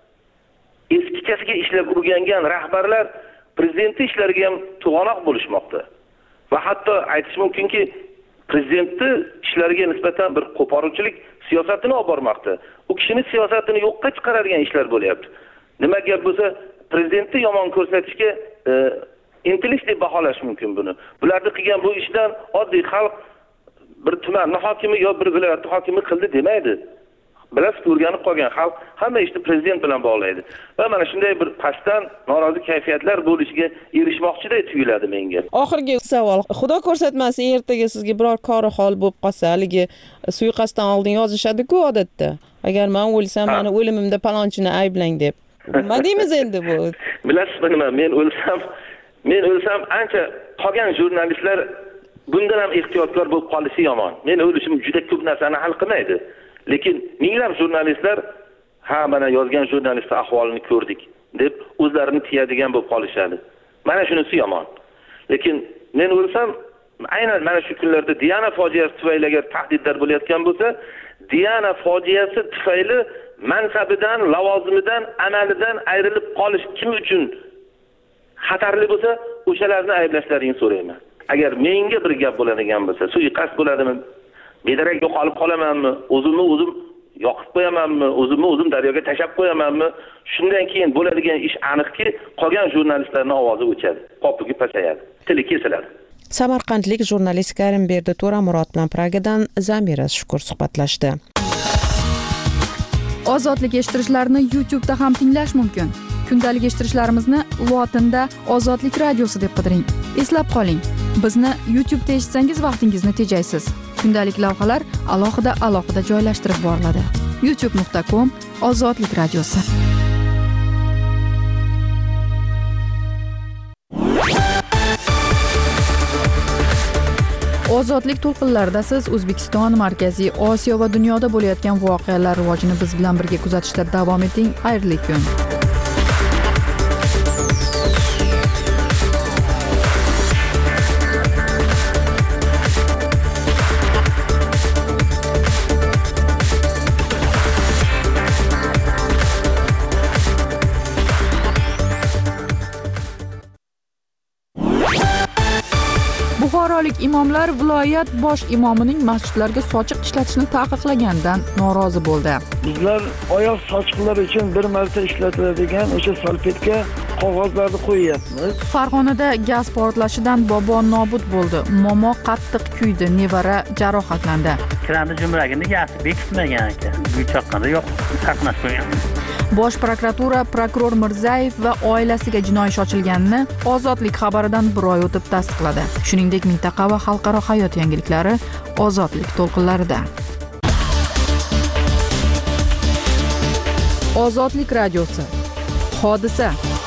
eskichasiga ishlab o'rgangan rahbarlar prezidentning ishlariga ham to'g'anoq bo'lishmoqda. Va hatto aytish mumkinki, prezidentning ishlariga nisbatan bir qo'poruvchilik siyosatini olib bormoqda. U kishining siyosatini yo'qqa chiqaradigan ishlar bo'lyapti. Nima gap bo'lsa, prezidentni yomon ko'rsatishga e, intilish deb baholash mumkin buni. Bularni qilgan bu ishdan oddiy xalq bir tuman hokimi yo bir viloyat hokimi qildi demaydi. Bilasiz, o'rganib qolgan xalq hamma ishni prezident bilan bog'laydi. Va mana shunday bir pastdan norozi kayfiyatlar bo'lishiga erishmoqchiday tuyuladi menga. Oxirgi savol. Xudo ko'rsatmasin, ertaga sizga biror kori hol bo'lib qolsa, haligi suiqasddan oldin yozishadi-ku odatda. Agar men o'lsam, meni o'limimda palonchini ayblang deb. Nima deymiz endi bu? Bilasizmi nima? Men o'lsam Men o'lsam ancha qolgan jurnalistlar bundan ham ehtiyotkor bo'lib qolishi yomon. Men o'lishim juda ko'p narsani hal qilmaydi. Lekin minglab jurnalistlar ha mana yozgan jurnalistning ahvolini ko'rdik deb o'zlarini tiyadigan bo'lib qolishadi. Mana shunisi yomon. Lekin men o'lsam aynan mana shu kunlarda Diana fojiasi tufayli agar tahdidlar bo'layotgan bo'lsa, Diana fojiasi tufayli mansabidan, lavozimidan, amalidan ayrilib qolish kim uchun xatarli bo'lsa, o'shalarni ayblashlaringni so'rayman. Agar menga bir gap bo'ladigan bo'lsa, suiqasd bo'ladimi? Bedarak yo'qolib qolamanmi? O'zimni o'zim yoqib qo'yamanmi? O'zimni o'zim daryoga tashab qo'yamanmi? Shundan keyin bo'ladigan ish aniqki, qolgan jurnalistlarning ovozi o'chadi, qopugi pasayadi, tili kesiladi. Samarqandlik jurnalist Karimberdi To'ramurod bilan Pragadan Zamira Shukur suhbatlashdi. Ozodlik eshittirishlarni YouTube da ham tinglash mumkin. Kundalik eshittirishlarimizni lotinda Ozodlik radiosi deb qidiring. Eslab qoling, bizni YouTube da eshitsangiz vaqtingizni tejaysiz. Kundalik lavhalar alohida alohida joylashtirib boriladi. youtube nuqta com Ozodlik radiosi. Ozodlik to'lqinlarida siz O'zbekiston, Markaziy Osiyo va dunyoda bo'layotgan voqealar rivojini biz bilan birga kuzatishda davom eting. Xayrli kun. Buxorolik imomlar viloyat bosh imomining masjidlarga sochiq ishlatishni taqiqlaganidan norozi bo'ldi. Bizlar oyoq sochiqlar uchun bir marta ishlatiladigan o'sha salfetka qog'ozlarni qo'yyapmiz. Farg'onada gaz portlashidan bobo nobud bo'ldi. Momo qattiq kuydi, nevara jarohatlandi. Kirani jumragini gaz bekitmagan ekan. Uy chaqqanda yo'q, saqlab qo'ygan. Bosh prokuratura prokuror Mirzayev va oilasiga jinoiy ish ochilganini Ozodlik xabaridan bir oy o'tib tasdiqladi. Shuningdek, mintaqa va xalqaro hayot yangiliklari Ozodlik to'lqinlarida. Ozodlik radiosi. Hodisa.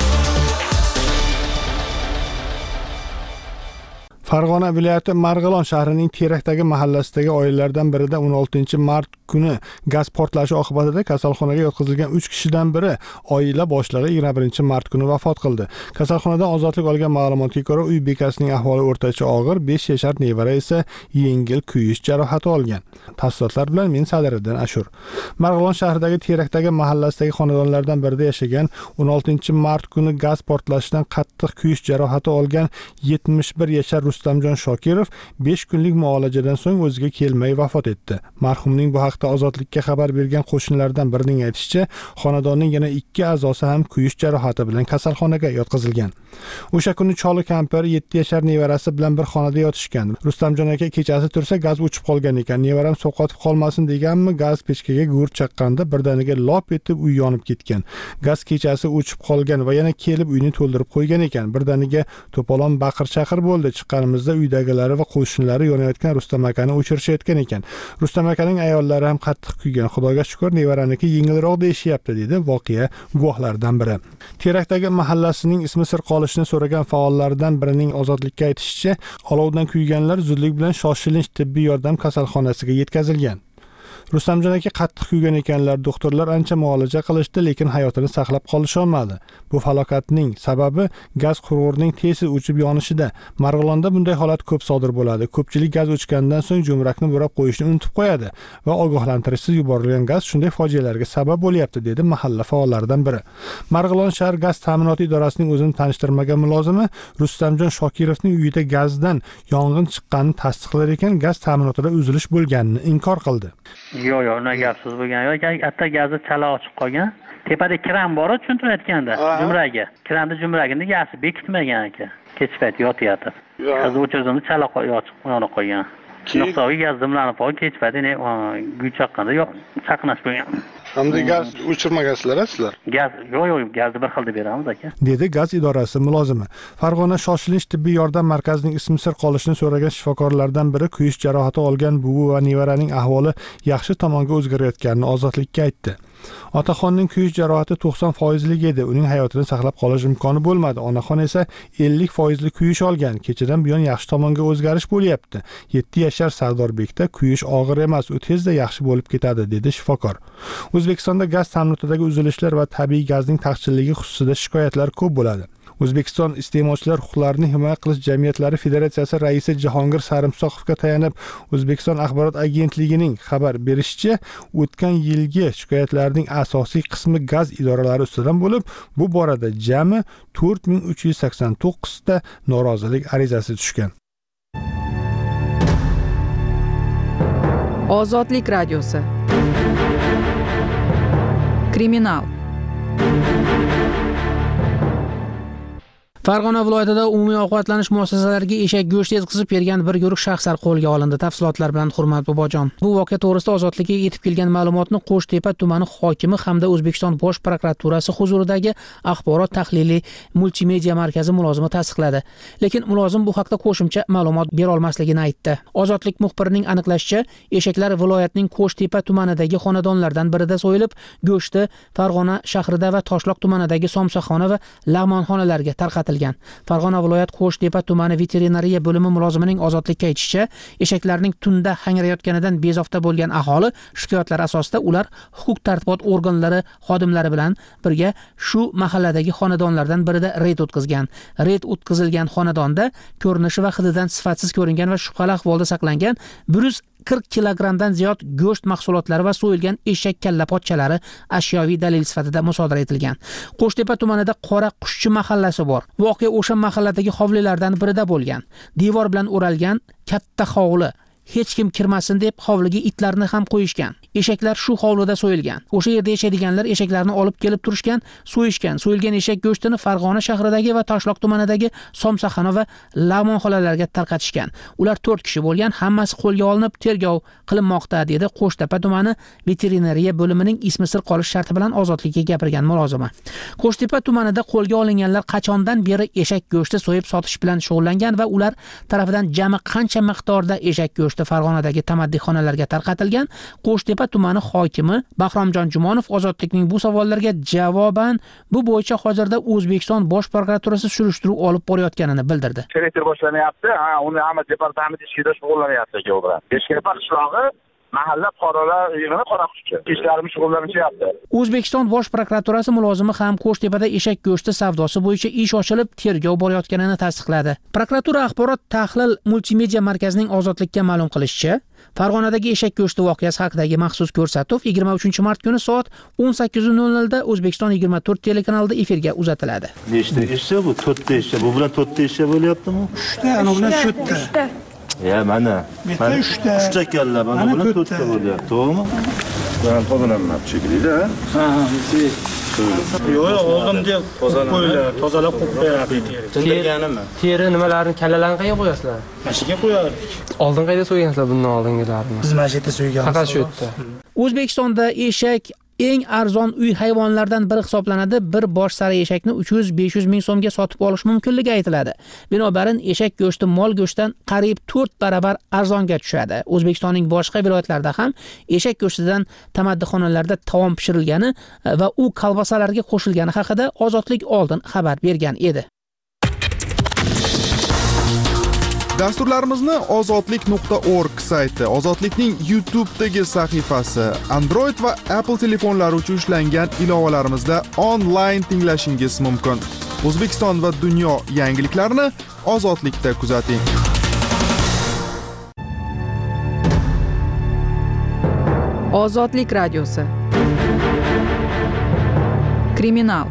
Farg'ona viloyati Marg'ilon shahrining Terakdagi mahallasidagi oilalardan birida o'n oltinchi mart kuni gaz portlashi oqibatida kasalxonaga yotqizilgan uch kishidan biri oila boshlig'i yigirma birinchi mart kuni vafot qildi. Kasalxonadan Ozodlik olgan ma'lumotga ko'ra, uy bekasining ahvoli o'rtacha og'ir, besh yashar nevara esa yengil kuyish jarohati olgan. Tafsilotlar bilan men Sadiriddin Ashur. Marg'ilon shahridagi Terakdagi mahallasidagi xonadonlardan birida yashagan o'n oltinchi mart kuni gaz portlashidan qattiq kuyish jarohati olgan yetmish bir yashar Rustamjon Shokirov besh kunlik muolajadan so'ng o'ziga kelmay vafot etdi. Marhumning bu haqda Ozodlikka xabar bergan qo'shnilardan birining aytishicha, xonadonning yana ikki a'zosi ham kuyish jarohati bilan kasalxonaga yotqizilgan. O'sha kuni choli kampir yetti yashar nevarasi bilan bir xonada yotishgan. Rustamjon aka kechasi tursa gaz o'chib qolgan ekan. Nevaram sovqotib qolmasin deganmi, gaz pechkaga go'r chaqqanda birdaniga lop etib uy yonib ketgan. Gaz kechasi o'chib qolgan va yana kelib uyni to'ldirib qo'ygan ekan. Birdaniga to'polon baqir-chaqir bo'ldi. Chiqqanimizda uydagilari va qo'shnilari yonayotgan Rustam akani o'chirishayotgan ekan. Rustam akaning ayollari ham qattiq kuygan. Xudoga shukr, nevaraniki yengilroq deyishyapti, dedi voqea guvohlaridan biri. Terakdagi mahallasining ismi sir qolishini so'ragan faollardan birining Ozodlikka aytishicha, olovdan kuyganlar zudlik bilan shoshilinch tibbiy yordam kasalxonasiga yetkazilgan. Rustamjon aka qattiq kuygan ekanlar, doktorlar ancha muolaja qilishdi, lekin hayotini saqlab qolisha olmadi. Bu falokatning sababi gaz qurg'urning tezda o'chib yonishida. Marg'ilonda bunday holat ko'p sodir bo'ladi. Ko'pchilik gaz o'chgandan so'ng jo'mrakni burab qo'yishni unutib qo'yadi va ogohlantirishsiz yuborilgan gaz shunday fojialarga sabab bo'lyapti, dedi mahalla faollaridan biri. Marg'ilon shahar gaz ta'minoti idorasining o'zini tanishtirmagan mulozimi Rustamjon Shokirovning uyida gazdan yong'in chiqqanini tasdiqlar ekan, gaz ta'minotida uzilish bo'lganini inkor qildi. Yo'q, yo'q, uni gapsiz bo'lgan. Yo'q, katta gazni chala ochiq qolgan. Tepada kran bor, tushuntirayotganda jumraga. Kranni jumragini gazi bekitmagan ekan. Kech payt yotyapti. Qiz o'chirdimni chala ochiq yonib qo'ygan. Nuqtaga gaz dimlanib qolgan, kech payt ne guy chaqqanda yo'q, chaqnash bo'lgan. Hamda gaz o'chirmagasizlar, sizlar? Gaz, yo'q, yo'q, gazni bir xilda beramiz aka. Dedi gaz idorasi mulozimi. Farg'ona shoshilinch tibbiy yordam markazining ismi sir qolishini so'ragan shifokorlardan biri kuyish jarohati olgan buvi va nevaraning ahvoli yaxshi tomonga o'zgarayotganini Ozodlikka aytdi. Otaxonning kuyish jarohati to'qson foizlik edi. Uning hayotini saqlab qolish imkoni bo'lmadi. Onaxon esa ellik foizli kuyish olgan. Kechadan buyon yaxshi tomonga o'zgarish bo'lyapti. yetti yashar Sardorbekda kuyish og'ir emas, u tezda yaxshi bo'lib ketadi, dedi shifokor. O'zbekistonda gaz ta'minotidagi uzilishlar va tabiiy gazning taqchilligi xususida shikoyatlar ko'p bo'ladi. O'zbekiston iste'molchilar huquqlarini himoya qilish jamiyatlari federatsiyasi raisi Jahongir Sarimsoqovga tayanib, O'zbekiston axborot agentligining xabar berishicha, o'tgan yilgi shikoyatlarning asosiy qismi gaz idoralari ustidan bo'lib, bu borada jami to'rt ming uch yuz sakson to'qqiz ta norozilik arizasi tushgan. Ozodlik radiosi. Kriminal. Farg'ona viloyatida umumiy ovqatlanish muassasalariga eshak go'shti yetkazib bergan bir guruh shaxslar qo'lga olindi. Tafsilotlar bilan Hurmat Bobojon. Bu voqea to'g'risida Ozodlikka yetib kelgan ma'lumotni Qo'shtepa tumani hokimi hamda O'zbekiston Bosh prokuraturasi huzuridagi axborot tahliliy multimedia markazi mulozimi tasdiqladi. Lekin mulozim bu haqda qo'shimcha ma'lumot bera olmasligini aytdi. Ozodlik muxbirining aniqlashicha, eshaklar viloyatning Qo'shtepa tumanidagi xonadonlardan birida so'yilib, go'shti Farg'ona shahrida va Toshloq tumanidagi somsaxona va lag'monxonalarga tarqatildi. Farg'ona viloyat Qo'shtepa tumani veterinariya bo'limi mulozimining Ozodlikka aytishicha, eshaklarning tunda hangrayotganidan bezovta bo'lgan aholi shikoyatlar asosida ular huquq tartibot organlari xodimlari bilan birga shu mahalladagi xonadonlardan birida reyd o'tkazgan. Reyd o'tkazilgan xonadonda ko'rinishi va hididan sifatsiz ko'ringan va shubhali ahvolda saqlangan bir yuz qirq kilogrammdan ziyod go'sht mahsulotlari va so'yilgan eshak kalla pochchalari ashyoviy dalil sifatida musodara etilgan. Qo'shtepa tumanida Qora Qushchi mahallasi bor. Voqea o'sha mahalladagi hovlilardan birida bo'lgan. Devor bilan o'ralgan katta hovli. Hech kim kirmasin deb hovliga itlarni ham qo'yishgan. Eshaklar shu hovlida so'yilgan. O'sha yerda yashaydiganlar eshaklarni olib kelib turishgan, so'yishgan. So'yilgan eshak go'shtini Farg'ona shahridagi va Toshloq tumanidagi somsaxona va lag'monxonalarga tarqatishgan. Ular to'rt kishi bo'lgan, hammasi qo'lga olinib tergov qilinmoqda, dedi Qo'shtepa tumani veterinariya bo'limining ismi sir qolish sharti bilan Ozodlikka gapirgan mulozima. Qo'shtepa tumanida qo'lga olinganlar qachondan beri eshak go'shti so'yib sotish bilan shug'ullangan va ular tarafidan jami qancha miqdorda eshak go'shti Farg'onadagi tamaddixonalarga tarqatilgan. Qo'shtepa tumani hokimi Bahromjon Jumonov Ozodlikning bu savollariga javoban bu bo'yicha hozirda O'zbekiston Bosh prokuraturasi surishtiruv olib borayotganini bildirdi. Selektor boshlanyapti. Ha, uni Ahmad departamenti ishida shug'ullanyapti aka bilan. Beshkapa qishlog'i mahalla fuqarolar yig'ini Qora Qushchi ishlarimiz shug'ullanishyapti. O'zbekiston Bosh prokuraturasi mulozimi ham Qo'shtepada eshak go'shti savdosi bo'yicha ish ochilib, tergov borayotganini tasdiqladi. Prokuratura axborot tahlil multimedia markazining Ozodlikka ma'lum qilishicha, Farg'onadagi eshak go'shti voqeasi haqidagi maxsus ko'rsatuv yigirma uchinchi mart kuni soat o'n sakkiz nol nol da O'zbekiston yigirma to'rt telekanalida efirga uzatiladi. Nechta eshak bu? to'rtta eshak. Bu bilan to'rtta eshak bo'lyaptimi? uchta, ana bilan to'rtta. Ya mana. Mana uchta. uchta kalla, mana bilan to'rtta bo'lyapti, to'g'rimi? Bilan tozalanmoqchi shekilli-da. Ha, ha, yo'q, yo'q, oldin deb qo'ylar, tozalab qo'yib beradi. Tindirganimi? Teri nimalarni kallalarni qayerga qo'yasizlar? Mashiga qo'yardik. Oldin qayerda so'ygansizlar bundan oldingilarni? Biz mashida so'yganmiz. Faqat shu yerda. O'zbekistonda eshak eng arzon uy hayvonlaridan biri hisoblanadi. Bir bosh sara eshakni uch yuz besh yuz ming so'mga sotib olish mumkinligi aytiladi. Binobarin eshak go'shti mol go'shtidan qariyb to'rt barobar arzonga tushadi. O'zbekistonning boshqa viloyatlarida ham eshak go'shtidan tamaddixonalarda taom pishirilgani va u kolbasalarga qo'shilgani haqida Ozodlik oldin xabar bergan edi. Dasturlarimizni ozodlik nuqta org sayti, Ozodlikning YouTube'dagi sahifasi, Android va Apple telefonlari uchun ishlangan ilovalarimizda onlayn tinglashingiz mumkin. O'zbekiston va dunyo yangiliklarini Ozodlikda kuzating. Ozodlik radiosi. Kriminal.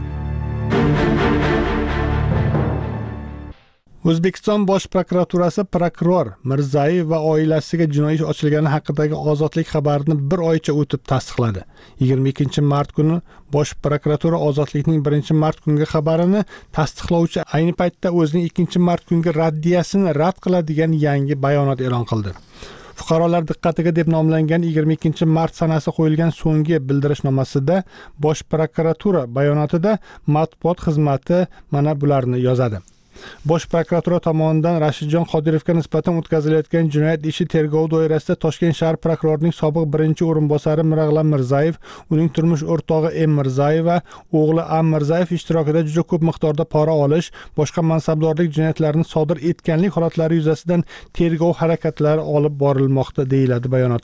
O'zbekiston Bosh prokuraturasi prokuror Mirzayev va oilasiga jinoiy ish ochilgani haqidagi Ozodlik xabarini bir oycha o'tib tasdiqladi. yigirma ikkinchi mart kuni Bosh prokuratura Ozodlikning birinchi mart kungi xabarini tasdiqlovchi ayni paytda o'zining ikkinchi mart kungi raddiyasini rad qiladigan yangi bayonot e'lon qildi. Fuqarolar diqqatiga deb nomlangan yigirma ikkinchi mart sanasi qo'yilgan so'nggi bildirishnomasida Bosh prokuratura bayonotida matbuot xizmati mana bularni yozadi. Bosh prokuratura tomonidan Rashidjon Qodirovga nisbatan o'tkazilayotgan jinoyat ishi tergov doirasida Toshkent shahar prokurorining sobiq birinchi o'rinbosari Mirag'lan Mirzayev, uning turmush o'rtog'i M Mirzayev va o'g'li A Mirzayev ishtirokida juda ko'p miqdorda pora olish, boshqa mansabdorlik jinoyatlarini sodir etganlik holatlari yuzasidan tergov harakatlari olib borilmoqda, deyiladi bayonotda.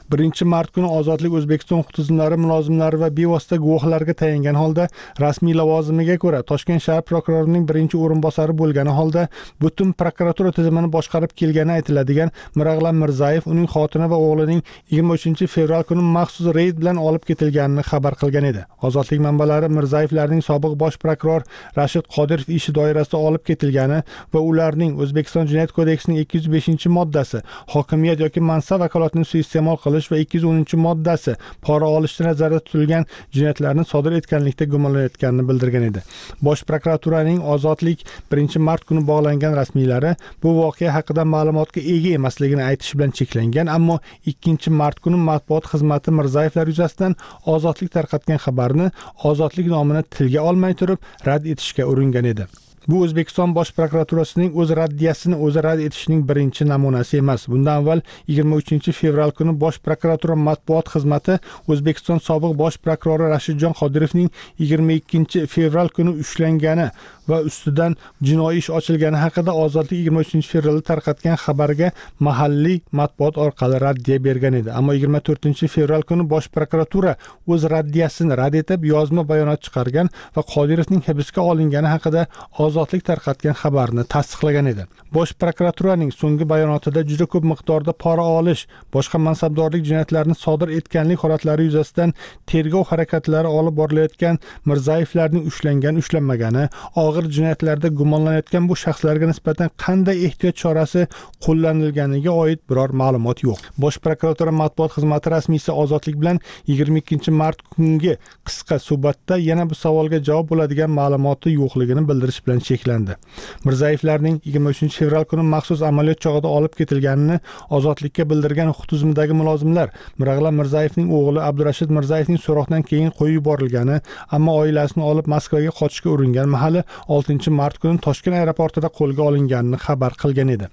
birinchi mart kuni Ozodlik O'zbekiston huquq tizimlari mulozimlari va bevosita guvohlarga tayangan holda rasmiy lavozimiga ko'ra Toshkent shahar prokurorining birinchi o'rinbosari bo'lgani holda butun prokuratura tizimini boshqarib kelgani aytiladigan Mirag'lan Mirzayev uning xotini va o'g'lining yigirma uchinchi fevral kuni maxsus reyd bilan olib ketilganini xabar qilgan edi. Ozodlik manbalari Mirzayevlarning sobiq bosh prokuror Rashid Qodirov ishi doirasida olib ketilgani va ularning O'zbekiston Jinoyat kodeksining ikki yuz beshinchi moddasi hokimiyat yoki mansab vakolatini suiiste'mol qilish va ikki yuz o'ninchi moddasi pora olishda nazarda tutilgan jinoyatlarni sodir etganlikda gumonlanayotganini bildirgan edi. Bosh prokuraturaning Ozodlik birinchi mart kuni bog'langan rasmiylari bu voqea haqida ma'lumotga ega emasligini aytish bilan cheklangan, ammo ikkinchi mart kuni matbuot xizmati Mirzayevlar yuzasidan Ozodlik tarqatgan xabarni Ozodlik nomini tilga olmay turib rad etishga uringan edi. Bu O'zbekiston bosh prokuraturasining o'z raddiyasini o'zi rad etishining birinchi namunasi emas. Bundan avval yigirma uchinchi fevral kuni bosh prokuratura matbuot xizmati O'zbekiston sobiq bosh prokurori Rashidjon Qodirovning yigirma ikkinchi fevral kuni ushlangani va ustidan jinoiy ish ochilgani haqida Ozodlik yigirma uchinchi fevralda tarqatgan xabarga mahalliy matbuot orqali raddiya bergan edi. Ammo yigirma to'rtinchi fevral kuni bosh prokuratura o'z raddiyasini rad etib yozma bayonot chiqargan va Qodirovning hibsga olingani haqida Ozodlik tarqatgan xabarni tasdiqlagan edi. Bosh prokuraturaning so'nggi bayonotida juda ko'p miqdorda pora olish, boshqa mansabdorlik jinoyatlarini sodir etganlik holatlari yuzasidan tergov harakatlari olib borilayotgan Mirzayevlarning ushlangan, ushlanmagani, og'ir jinoyatlarda gumonlanayotgan bu shaxslarga nisbatan qanday ehtiyot chorasi qo'llanilganiga oid biror ma'lumot yo'q. Bosh prokuratura matbuot xizmati rasmiysi Ozodlik bilan yigirma ikkinchi mart kungi qisqa suhbatda yana bu savolga javob bo'ladigan ma'lumoti yo'qligini bildirish bilan cheklandi. Mirzayevlarning yigirma uchinchi fevral kuni maxsus amaliyot chog'ida olib ketilganini Ozodlikka bildirgan huquq tizimidagi mulozimlar Mirag'lan Mirzayevning o'g'li Abdurashid Mirzayevning so'roqdan keyin qo'yib yuborilgani, ammo oilasini olib Moskvaga qochishga uringan mahali oltinchi mart kuni Toshkent aeroportida qo'lga olinganini xabar qilgan edi.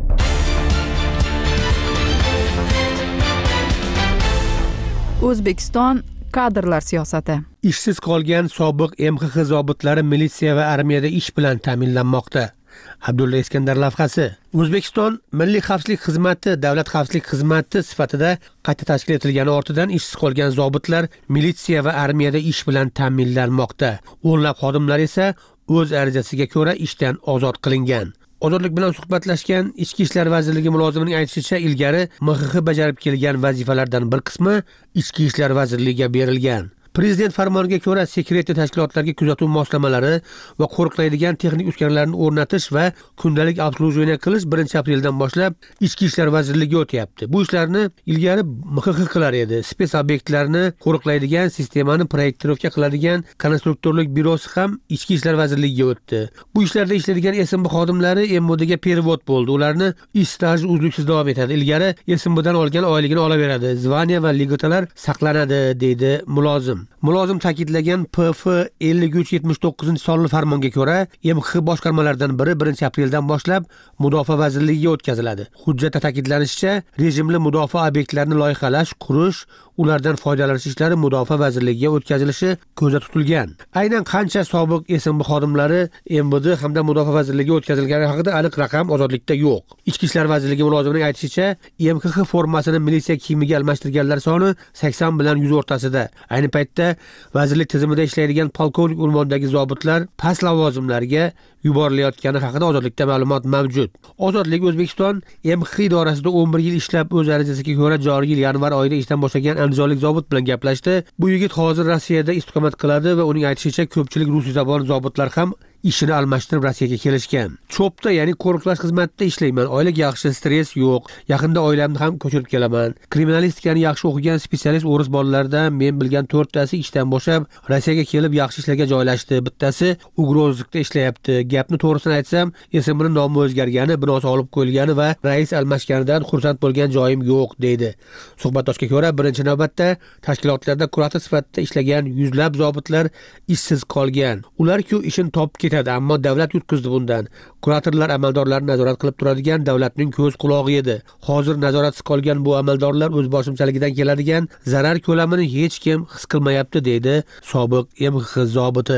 O'zbekiston kadrlar siyosati. Ishsiz qolgan sobiq M X X zobitlari militsiya va armiyada ish bilan ta'minlanmoqda. Abdulla Iskandar lavhasi. O'zbekiston Milliy xavfsizlik xizmati davlat xavfsizlik xizmati sifatida qayta tashkil etilgani ortidan ishsiz qolgan zobitlar militsiya va armiyada ish bilan ta'minlanmoqda. O'nlab xodimlar esa o'z arizasiga ko'ra ishdan ozod qilingan. Ozodlik bilan suhbatlashgan Ichki ishlar vazirligi mulozimining aytishicha, ilgari M X X bajarib kelgan vazifalardan bir qismi Ichki ishlar vazirligiga berilgan. Prezident farmoniga ko'ra sekretariy tashkilotlarga kuzatuv moslamalari va qo'riqlaydigan texnik uskunalarni o'rnatish va kundalik obslujeniya qilish birinchi apreldan boshlab Ichki ishlar vazirligiga o'tyapti. Bu ishlarni ilgari M X X qilar edi. Spes obyektlarni qo'riqlaydigan sistemani proyektirovka qiladigan konstruktorlik byurosi ham Ichki ishlar vazirligiga o'tdi. Bu ishlarda ishlaydigan S M B xodimlari M O D'ga perevod bo'ldi. Ularni ish staji uzluksiz davom etadi. Ilgari S M B'dan olgan oyligini olaveradi. Zvaniya va ligatalar saqlanadi, deydi mulozim. Mulozim ta'kidlagan P F ellik uch yetmish to'qqizinchi sonli farmonga ko'ra M X X boshqarmalaridan biri birinchi apreldan boshlab Mudofaa vazirligiga o'tkaziladi. Hujjatda ta'kidlanishicha, rejimli mudofaa obyektlarini loyihalash, qurish, ulardan foydalanish ishlari Mudofaa vazirligiga o'tkazilishi ko'zda tutilgan. Aynan qancha sobiq S M B xodimlari M B D hamda Mudofaa vazirligiga o'tkazilgani haqida aniq raqam Ozodlikda yo'q. Ichki ishlar vazirligi mulozimining aytishicha, M X X formasini militsiya kiyimiga almashtirganlar soni sakson bilan yuz o'rtasida. Ayni paytda vazirlik tizimida ishlaydigan polkovnik unvonidagi zobitlar past lavozimlarga yuborilayotgani haqida Ozodlikda ma'lumot mavjud. Ozodlik O'zbekiston M X X idorasida o'n bir yil ishlab o'z arizasiga ko'ra joriy yil yanvar oyida ishdan boshlagan andijonlik zobit bilan gaplashdi. Bu yigit hozir Rossiyada istiqomat qiladi va uning aytishicha, ko'pchilik rus zabonli zobitlar ham ishini almashtirib Rossiyaga kelishgan. Chopda, ya'ni qo'riqlash xizmatida ishlayman. Oilaga yaxshi, stress yo'q. Yaqinda oilamni ham ko'chirib kelaman. Kriminalistikani yaxshi o'qigan specialist o'ris bolalardan men bilgan to'rttasi ishdan bo'shab Rossiyaga kelib yaxshi ishlarga joylashdi. Bittasi Ugrozlikda ishlayapti. Gapni to'g'risini aytsam, esimning nomi o'zgargani, binosi olib qo'yilgani va rais almashganidan xursand bo'lgan joyim yo'q, deydi. Suhbatdoshga ko'ra, birinchi navbatda tashkilotlarda kurator sifatida ishlagan yuzlab zobitlar ishsiz qolgan. Ular-ku ishini topib ketadi, ammo davlat yutqizdi bundan. Kuratorlar amaldorlarni nazorat qilib turadigan davlatning ko'z qulog'i edi. Hozir nazoratsiz qolgan bu amaldorlar o'z boshimchaligidan keladigan zarar ko'lamini hech kim his qilmayapti, deydi sobiq M X X zobiti.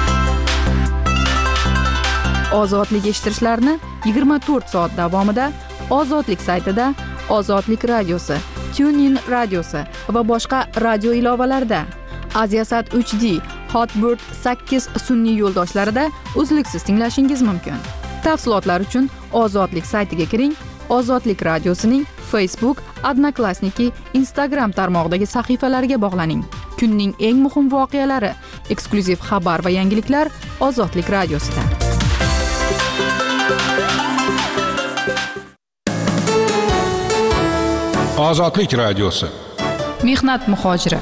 Ozodlik eshittirishlarni yigirma to'rt soat davomida Ozodlik saytida, Ozodlik radiosi, TuneIn radiosi va boshqa radio ilovalarida, Aziasat uch D, Hotbird sakkiz sun'iy yo'ldoshlarida uzluksiz tinglashingiz mumkin. Tafsilotlar uchun Ozodlik saytiga kiring. Ozodlik radiosining Facebook, Odnoklassniki, Instagram tarmog'idagi sahifalariga bog'laning. Kunning eng muhim voqealari, eksklyuziv xabar va yangiliklar Ozodlik radiosida. Ozodlik radiosi. Mehnat muhojiri.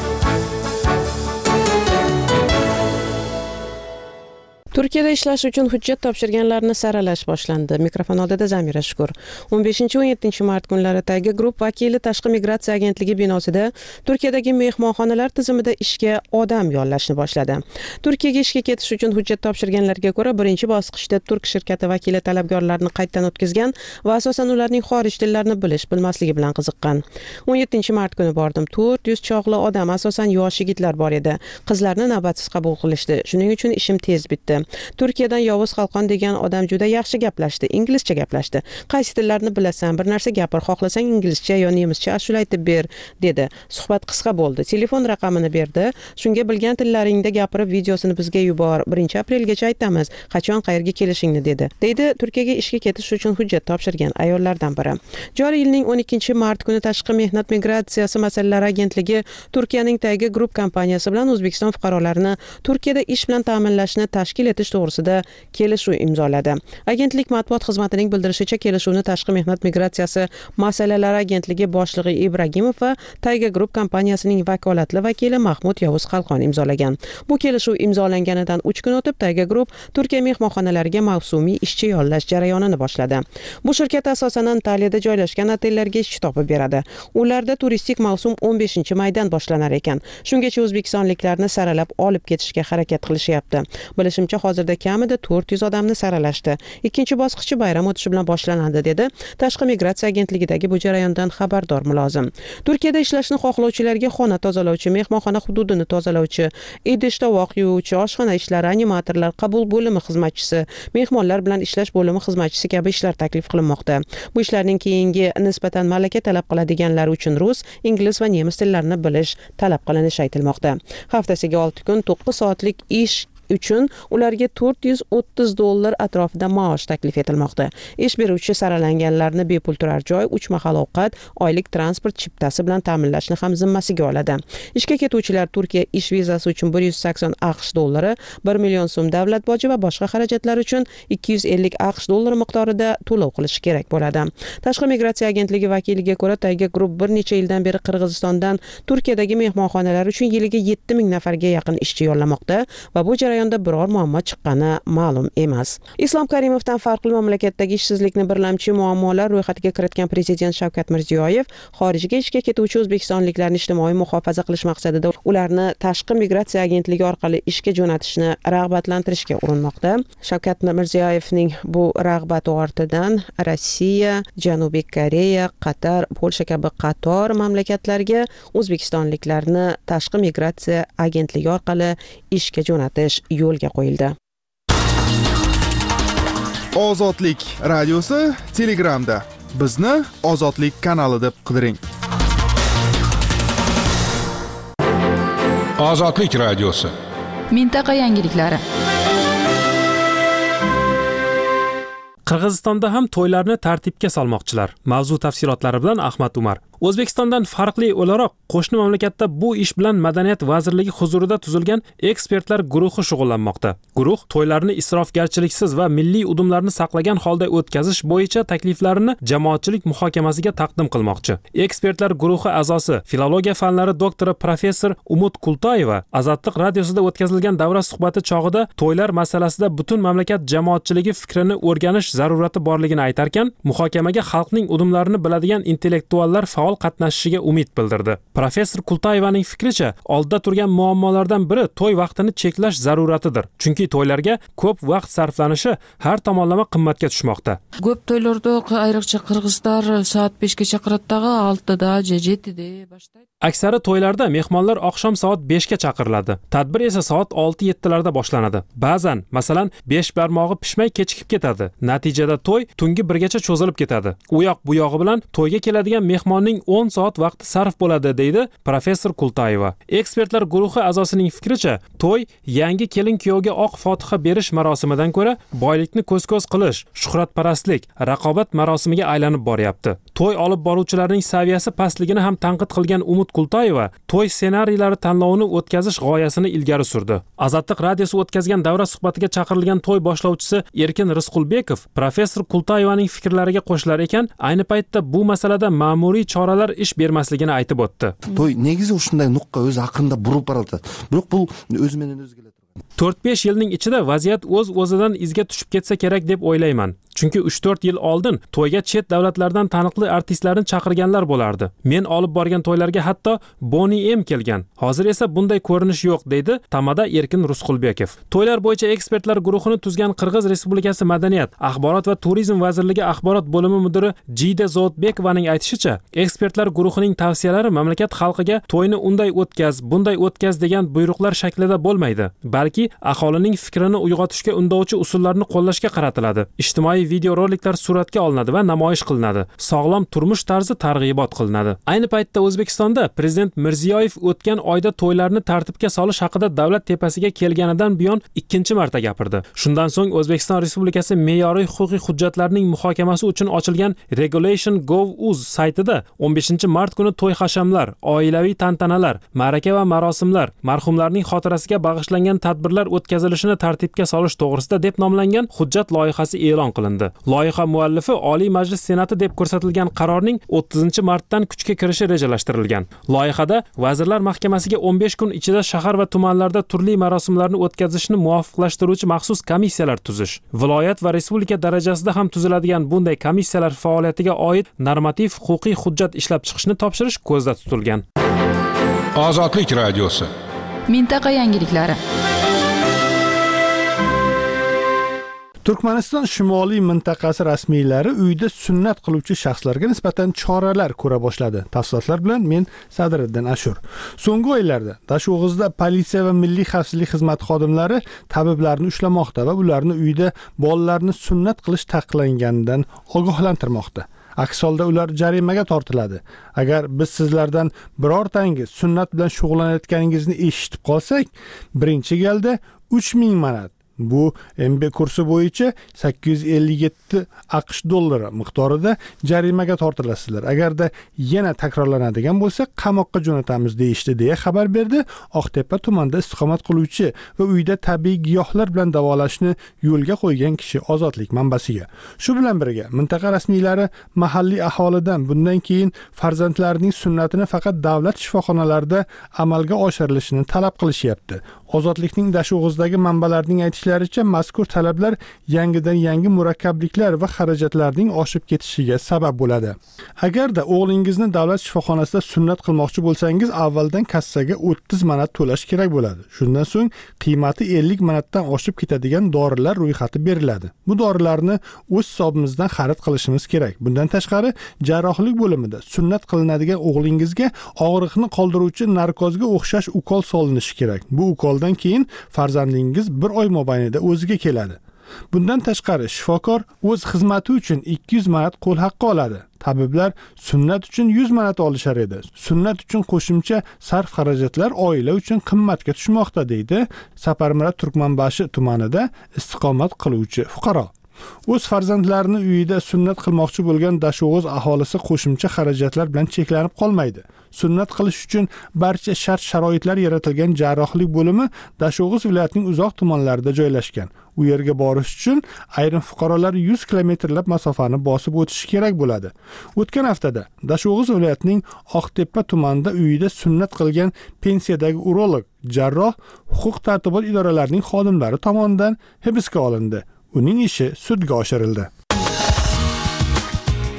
Turkiyada ishlash uchun hujjat topshirganlarni saralash boshlandi. Mikrofon oldida Zamira Shukur. o'n beshinchi o'n yettinchi mart kunlari Tayga Group vakili Tashqi migratsiya agentligi binosida Turkiyadagi mehmonxonalar tizimida ishga odam yollashni boshladi. Turkiyaga ishga ketish uchun hujjat topshirganlarga ko'ra, birinchi bosqichda turk shirkati vakili talabgorlarni qaytadan o'tkazgan va asosan ularning xorij tillarini bilish, bilmasligi bilan qiziqqan. o'n yettinchi mart kuni bordim. to'rt yuz chog'li odam, asosan yosh yigitlar bor edi. Qizlarni navbatsiz qabul qilishdi. Shuning uchun ishim tez bitdi. Turkiyadan Yovuz Xalqon degan odam juda yaxshi gaplashdi, inglizcha gaplashdi. Qaysi tillarni bilasan, bir narsa gapir, xohlasang inglizcha yo nemischa ashula aytib ber, dedi. Suhbat qisqa bo'ldi. Telefon raqamini berdi. Shunga bilgan tillaringda gapirib videosini bizga yubor. birinchi aprelgacha aytamiz. Qachon qayerga kelishingni dedi. Deydi Turkiyaga ishga ketish uchun hujjat topshirgan ayollardan biri. Joriy yilning o'n ikkinchi mart kuni Tashqi mehnat migratsiyasi masalalari agentligi Turkiyaning Tayga Group kompaniyasi bilan O'zbekiston fuqarolarini Turkiyada ish bilan ta'minlashni tashkil etish to'g'risida kelishuv imzoladi. Agentlik matbuot xizmatining bildirishicha, kelishuvni Tashqi mehnat migratsiyasi masalalari agentligi boshlig'i Ibragimov va Tayga Group kompaniyasining vakolatli vakili Mahmud Yovuz Xalqon imzolagan. Bu kelishuv imzolanganidan uch kun o'tib Tayga Group Turkiya mehmonxonalariga mavsumiy ishchi yollash jarayonini boshladi. Bu shirkat asosan Antaliyada joylashgan otellarga ishchi topib beradi. Ularda turistik mavsum o'n beshinchi maydan boshlanar ekan. Shungacha o'zbekistonliklarni saralab olib ketishga harakat qilishyapti. Bilishimcha, hozirda kamida to'rt yuz odamni saralashdi. Ikkinchi bosqichi bayram o'tishi bilan boshlanadi, dedi Tashqi migratsiya agentligidagi bu jarayondan xabardor mulozim. Turkiyada ishlashni xohlovchilarga xona tozalovchi, mehmonxona hududini tozalovchi, idish tovoq yuvuvchi, oshxona ishlari, animatorlar, qabul bo'limi xizmatchisi, mehmonlar bilan ishlash bo'limi xizmatchisi kabi ishlar taklif qilinmoqda. Bu ishlarning keyingi nisbatan malaka talab qiladiganlar uchun rus, ingliz va nemis tillarini bilish talab qilinishi aytilmoqda. Haftasiga olti kun to'qqiz soatlik ish uchun ularga to'rt yuz o'ttiz dollar atrofida maosh taklif etilmoqda. Ish beruvchi saralanganlarni bepul turar joy, uch mahal ovqat, oylik transport chiptasi bilan ta'minlashni ham zimmasiga oladi. Ishga ketuvchilar Turkiya ish vizasi uchun bir yuz sakson AQSh dollari, bir million so'm davlat boji va boshqa xarajatlar uchun ikki yuz ellik AQSh dollari miqdorida to'lov qilishi kerak bo'ladi. Tashqi migratsiya agentligi vakiliga ko'ra, Tayga Group bir necha yildan beri Qirg'izistondan Turkiyadagi mehmonxonalar uchun yiliga yetti ming nafarga yaqin ishchi yollamoqda va bu jarayonda biror muammo chiqqani ma'lum emas. Islom Karimovdan farqli mamlakatdagi ishsizlikni birlamchi muammolar ro'yxatiga kiritgan prezident Shavkat Mirziyoyev xorijga ishga ketuvchi o'zbekistonliklarni ijtimoiy muhofaza qilish maqsadida ularni Tashqi migratsiya agentligi orqali ishga jo'natishni rag'batlantirishga urinmoqda. Shavkat Mirziyoyevning bu rag'bati ortidan Rossiya, Janubiy Koreya, Qatar, Polsha kabi qator mamlakatlarga o'zbekistonliklarni Tashqi migratsiya agentligi orqali ishga jo'natish yo'lga qo'yildi. Ozodlik radiosi Telegramda. Bizni Ozodlik kanali deb qidiring. Ozodlik radiosi. Mintaqa yangiliklari. Qirg'izistonda ham to'ylarni tartibga solmoqchilar. Mavzu tafsilotlari bilan Ahmad Umar. O'zbekistondan farqli o'laroq qo'shni mamlakatda bu ish bilan Madaniyat vazirligi huzurida tuzilgan ekspertlar guruhi shug'ullanmoqda. Guruh to'ylarni isrofgarchiliksiz va milliy udumlarni saqlagan holda o'tkazish bo'yicha takliflarini jamoatchilik muhokamasiga taqdim qilmoqchi. Ekspertlar guruhi a'zosi, filologiya fanlari doktori professor Umut Kultoyeva Azadlik radiosida o'tkazilgan davra suhbati chog'ida to'ylar masalasida butun mamlakat jamoatchiligi fikrini o'rganish zarurati borligini aytarkan, muhokamaga xalqning udumlarini biladigan intellektuallar faol faol qatnashishiga umid bildirdi. Professor Kultayevaning fikricha, oldida turgan muammolardan biri to'y vaqtini cheklash zaruratidir. Chunki to'ylarga ko'p vaqt sarflanishi har tomonlama qimmatga tushmoqda. Ko'p to'ylarda ayriqcha qirg'izlar soat beshga chaqiradidagi oltida, yettida boshlaydi. Aksari to'ylarda mehmonlar oqshom soat beshga chaqiriladi. Tadbir esa soat olti yettilarda boshlanadi. Ba'zan, masalan, besh barmog'i pishmay kechikib ketadi. Natijada to'y tungi birgacha cho'zilib ketadi. U yoq bu yog'i bilan to'yga keladigan mehmonning o'n soat vaqti sarf bo'ladi, deydi professor Kultayeva. Ekspertlar guruhi a'zosining fikricha, to'y yangi kelin kuyovga oq fotiha berish marosimidan ko'ra boylikni ko'z-ko'z qilish, shuhratparastlik, raqobat marosimiga aylanib boryapti. To'y olib boruvchilarning saviyasi pastligini ham tanqid qilgan Umid Kultayeva to'y ssenariylari tanlovini o'tkazish g'oyasini ilgari surdi. Azadlik radiosi o'tkazgan davra suhbatiga chaqirilgan to'y boshlovchisi Erkin Rizqulbekov professor Kultayevaning fikrlariga qo'shilar ekan, ayni paytda bu masalada ma'muriy choralar ish bermasligini aytib o'tdi. To'y negizi shunday nuqqa o'z haqida burib boradi. Biroq bu o'z menen o'zgaradi. to'rt besh yilning ichida vaziyat o'z-o'zidan izga tushib ketsa kerak deb o'ylayman. Chunki uch to'rt yil oldin to'yga chet davlatlardan taniqli artistlarni chaqirganlar bo'lardi. Men olib borgan to'ylarga hatto Bonnie M kelgan. Hozir esa bunday ko'rinish yo'q, deydi Tamada Erkin Rizqulbekov. To'ylar bo'yicha ekspertlar guruhini tuzgan Qirg'iz Respublikasi Madaniyat, axborot va turizm vazirligi axborot bo'limi mudiri Jida Zotbekovaning aytishicha, ekspertlar guruhining tavsiyalari mamlakat xalqiga to'yni unday o'tkaz, bunday o'tkaz degan buyruqlar shaklida bo'lmaydi, balki aholining fikrini uyg'otishga undovchi usullarni qo'llashga qaratiladi. Ijtimoiy videoroliklar suratga olinadi va namoyish qilinadi. Sog'lom turmush tarzi targ'ibot qilinadi. Ayni paytda O'zbekistonda prezident Mirziyoyev o'tgan oyda to'ylarni tartibga solish haqida davlat tepasiga kelganidan buyon ikkinchi marta gapirdi. Shundan so'ng O'zbekiston Respublikasi me'yoriy huquqiy hujjatlarning muhokamasi uchun ochilgan regulation dot gov dot uz saytida o'n beshinchi mart kuni to'y hashamlar, oilaviy tantanalar, ma'raka va marosimlar, marhumlarning xotirasiga bag'ishlangan tadbirlar o'tkazilishini tartibga solish to'g'risida deb nomlangan hujjat loyihasi e'lon qilindi. Loyiha muallifi Oliy Majlis Senati deb ko'rsatilgan qarorning o'ttizinchi martdan kuchga kirishi rejalashtirilgan. Loyihada Vazirlar Mahkamasiga o'n besh kun ichida shahar va tumanlarda turli marosimlarni o'tkazishni muvofiqlashtiruvchi maxsus komissiyalar tuzish, viloyat va respublika darajasida ham tuziladigan bunday komissiyalar faoliyatiga oid normativ huquqiy hujjat ishlab chiqishni topshirish ko'zda tutilgan. Ozodlik radiosi. Mintaqa yangiliklari. Turkmaniston shimoliy mintaqasi rasmiylari uyda sunnat qiluvchi shaxslarga nisbatan choralar ko'ra boshladi. Tafsilotlar bilan men Sadriddin Ashur. So'nggi oylarda Dashog'izda politsiya va milliy xavfsizlik xizmati xodimlari tabiblarni ushlamoqda va ularni uyda bolalarni sunnat qilish taqiqlanganidan ogohlantirmoqda. Aks holda ular jarimaga tortiladi. Agar biz sizlardan birortangiz sunnat bilan shug'ullanayotganingizni eshitib qolsak, birinchi galda uch ming manat, bu M B kursi bo'yicha sakkiz yuz ellik yetti AQSh dollari miqdorida jarimaga tortilasizlar. Agarda yana takrorlanadigan bo'lsa, qamoqqa jo'natamiz deyishdi, deya xabar berdi Oqtepa tumanida istiqomat qiluvchi va uyda tabiiy giyohlar bilan davolashni yo'lga qo'ygan kishi Ozodlik manbasiga. Shu bilan birga mintaqa rasmiylari mahalliy aholidan bundan keyin farzandlarining sunnatini faqat davlat shifoxonalarida amalga oshirilishini talab qilishyapti. Ozodlikning Dashog'izdagi manbalarning aytishlaricha, mazkur talablar yangidan yangi murakkabliklar va xarajatlarning oshib ketishiga sabab bo'ladi. Agarda o'g'lingizni davlat shifoxonasida sunnat qilmoqchi bo'lsangiz, avvaldan kassaga o'ttiz manat to'lash kerak bo'ladi. Shundan so'ng qiymati ellik manatdan oshib ketadigan dorilar ro'yxati beriladi. Bu dorilarni o'z hisobimizdan xarid qilishimiz kerak. Bundan tashqari, jarrohlik bo'limida sunnat qilinadigan o'g'lingizga og'riqni qoldiruvchi narkozga o'xshash ukol solinishi kerak. Bu ukoldan keyin farzandingiz bir oy mobaynida o'ziga keladi. Bundan tashqari, shifokor o'z xizmati uchun ikki yuz manat qo'l haqqi oladi. Tabiblar sunnat uchun yuz manat olishar edi. Sunnat uchun qo'shimcha sarf xarajatlar oila uchun qimmatga tushmoqda, deydi Saparmira Turkmanbashi tumanida istiqomat qiluvchi fuqaro. O'z farzandlarini uyida sunnat qilmoqchi bo'lgan Dashog'iz aholisi qo'shimcha xarajatlar bilan cheklanib qolmaydi. Sunnat qilish uchun barcha shart-sharoitlar yaratilgan jarrohlik bo'limi Dashog'iz viloyatining uzoq tumanlarida joylashgan. U yerga borish uchun ayrim fuqarolar yuz kilometrlab masofani bosib o'tishi kerak bo'ladi. O'tgan haftada Dashog'iz viloyatining Oqtepa tumanida uyida sunnat qilgan pensiyadagi urolog, jarroh huquq tartibot idoralarining xodimlari tomonidan hibsga olindi. Uning ishi sudga oshirildi.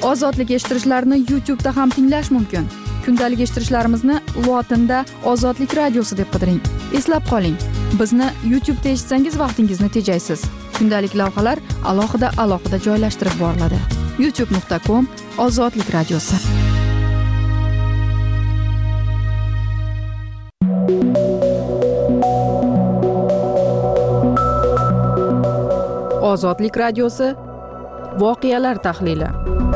Ozodlik eshittirishlarni YouTube da ham tinglash mumkin. Kundalik eshittirishlarimizni lotinda Ozodlik radiosi deb qidiring. Eslab qoling, bizni YouTube da eshitsangiz vaqtingizni tejaysiz. Kundalik lavhalar alohida alohida joylashtirib boriladi. youtube nuqta com Ozodlik radiosi. Ozodlik radiosi voqealar tahlili.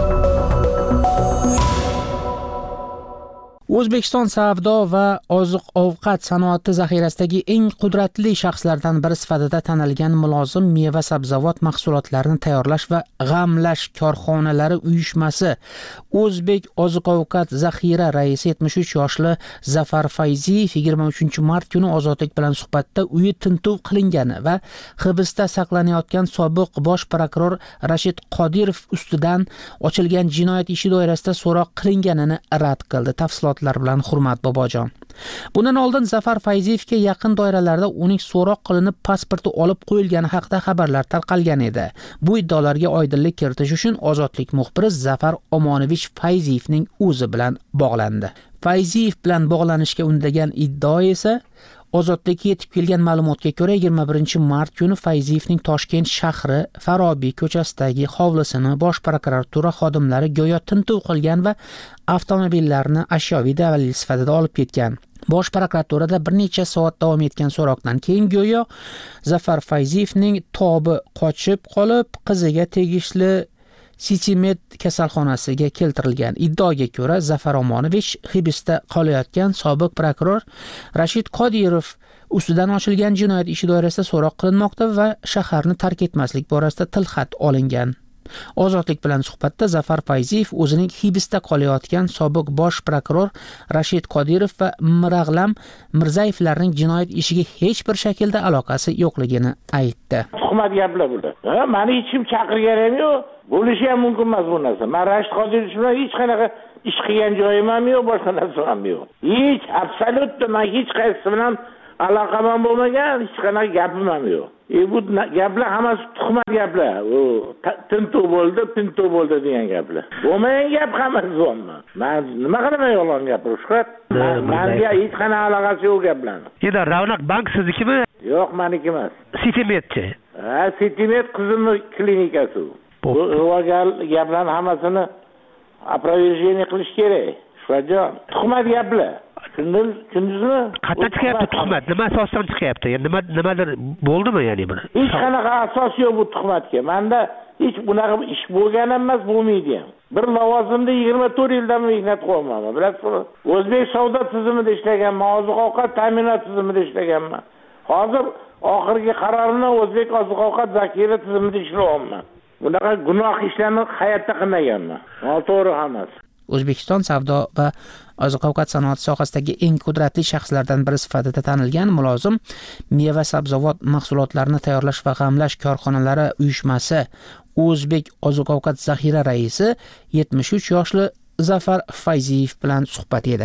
O'zbekiston savdo va oziq-ovqat sanoati zaxirasidagi eng qudratli shaxslardan biri sifatida tanilgan mulozim meva-sabzavot mahsulotlarini tayyorlash va g'amlash korxonalari uyushmasi O'zbek oziq-ovqat zaxira raisi yetmish uch yoshli Zafar Fayziyev yigirma uchinchi mart kuni Ozodlik bilan suhbatda uyi tintuv qilingani va hibsda saqlanayotgan sobiq bosh prokuror Rashid Qodirov ustidan ochilgan jinoyat ishi doirasida so'roq qilinganini rad qildi. Tafsilot bilan Hurmat Bobojon. Bundan oldin Zafar Fayziyevga yaqin doiralarda uning so'roq qilinib pasporti olib qo'yilgani haqida xabarlar tarqalgan edi. Bu iddaolarga oydinlik kiritish uchun Ozodlik muxbiri Zafar Omonovich Fayziyevning o'zi bilan bog'landi. Fayziyev bilan bog'lanishga undagan iddao esa Ozodlikka yetib kelgan ma'lumotga ko'ra yigirma birinchi mart kuni Fayziyevning Toshkent shahri Farobiy ko'chasidagi hovlisini bosh prokuratura xodimlari go'yo tintuv qilgan va avtomobillarni ashyoviy dalil sifatida olib ketgan. Bosh prokuraturada bir necha soat davom etgan so'roqdan keyin go'yo Zafar Fayziyevning tobi qochib qolib, qiziga tegishli Sitimet kasalxonasiga keltirilgan. Iddaoga ko'ra Zafar Omonovich hibsda qolayotgan sobiq prokuror Rashid Qodirov ustidan ochilgan jinoyat ishi doirasida so'roq qilinmoqda va shaharni tark etmaslik borasida tilxat olingan. Ozodlik bilan suhbatda Zafar Fayziyev o'zining hibsda qolayotgan sobiq bosh prokuror Rashid Qodirov va Mirag'lam Mirzayevlarning jinoyat ishiga hech bir shaklda aloqasi yo'qligini aytdi. Tuhmat gaplar bular. Ha, meni hech kim chaqirgan ham yo'q. Bo'lishi ham mumkin emas bu narsa. Men Rashid Qodirov bilan hech qanaqa ish qilgan joyim ham yo'q, boshqa narsa ham yo'q. Hech absolutno men hech qaysi bilan aloqam ham bo'lmagan, hech qanaqa gapim ham yo'q. E bu gaplar hammasi tuhmat gaplar. U tintuv bo'ldi, tintuv bo'ldi degan gaplar. Bo'lmagan gap hammasi bo'lma. Men nima qilaman yolg'on gapirib, Shuhrat? Menga hech qanaqa aloqasi yo'q gaplarni. Endi Ravnaq bank siznikimi? Yo'q, meniki emas. Sitimetchi. Ha, Sitimet qizimning klinikasi. Bu rivojar gaplarning hammasini опровержение qilish kerak. Shuhratjon, tuhmat gaplar. Tushundingizmi? Qatdan chiqyapti tuhmat? Nima asosdan chiqyapti? Yani nima nimadir bo'ldimi ya'ni buni? Hech qanaqa asos yo'q bu tuhmatga. Menda hech bunaqa ish bo'lgan emas, bo'lmaydi ham. Bir lavozimda yigirma to'rt yildan mehnat qilyapman. Bilasizmi? O'zbek savdo tizimida ishlaganman, oziq-ovqat ta'minot tizimida ishlaganman. Hozir oxirgi qarorimni O'zbek oziq-ovqat zaxira tizimida ishlayapman. Bunaqa gunoh ishlarni hayotda qilmaganman. Noto'g'ri hammasi. O'zbekiston savdo va oziq-ovqat sanoati sohasidagi eng qudratli shaxslardan biri sifatida tanilgan mulozim meva-sabzavot mahsulotlarini tayyorlash va g'amlash korxonalari uyushmasi O'zbek oziq-ovqat zaxira raisi yetmish uch yoshli Zafar Fayziyev bilan suhbat edi.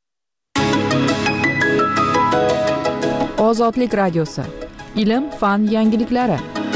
Ozodlik radiosi. Ilm, fan yangiliklari.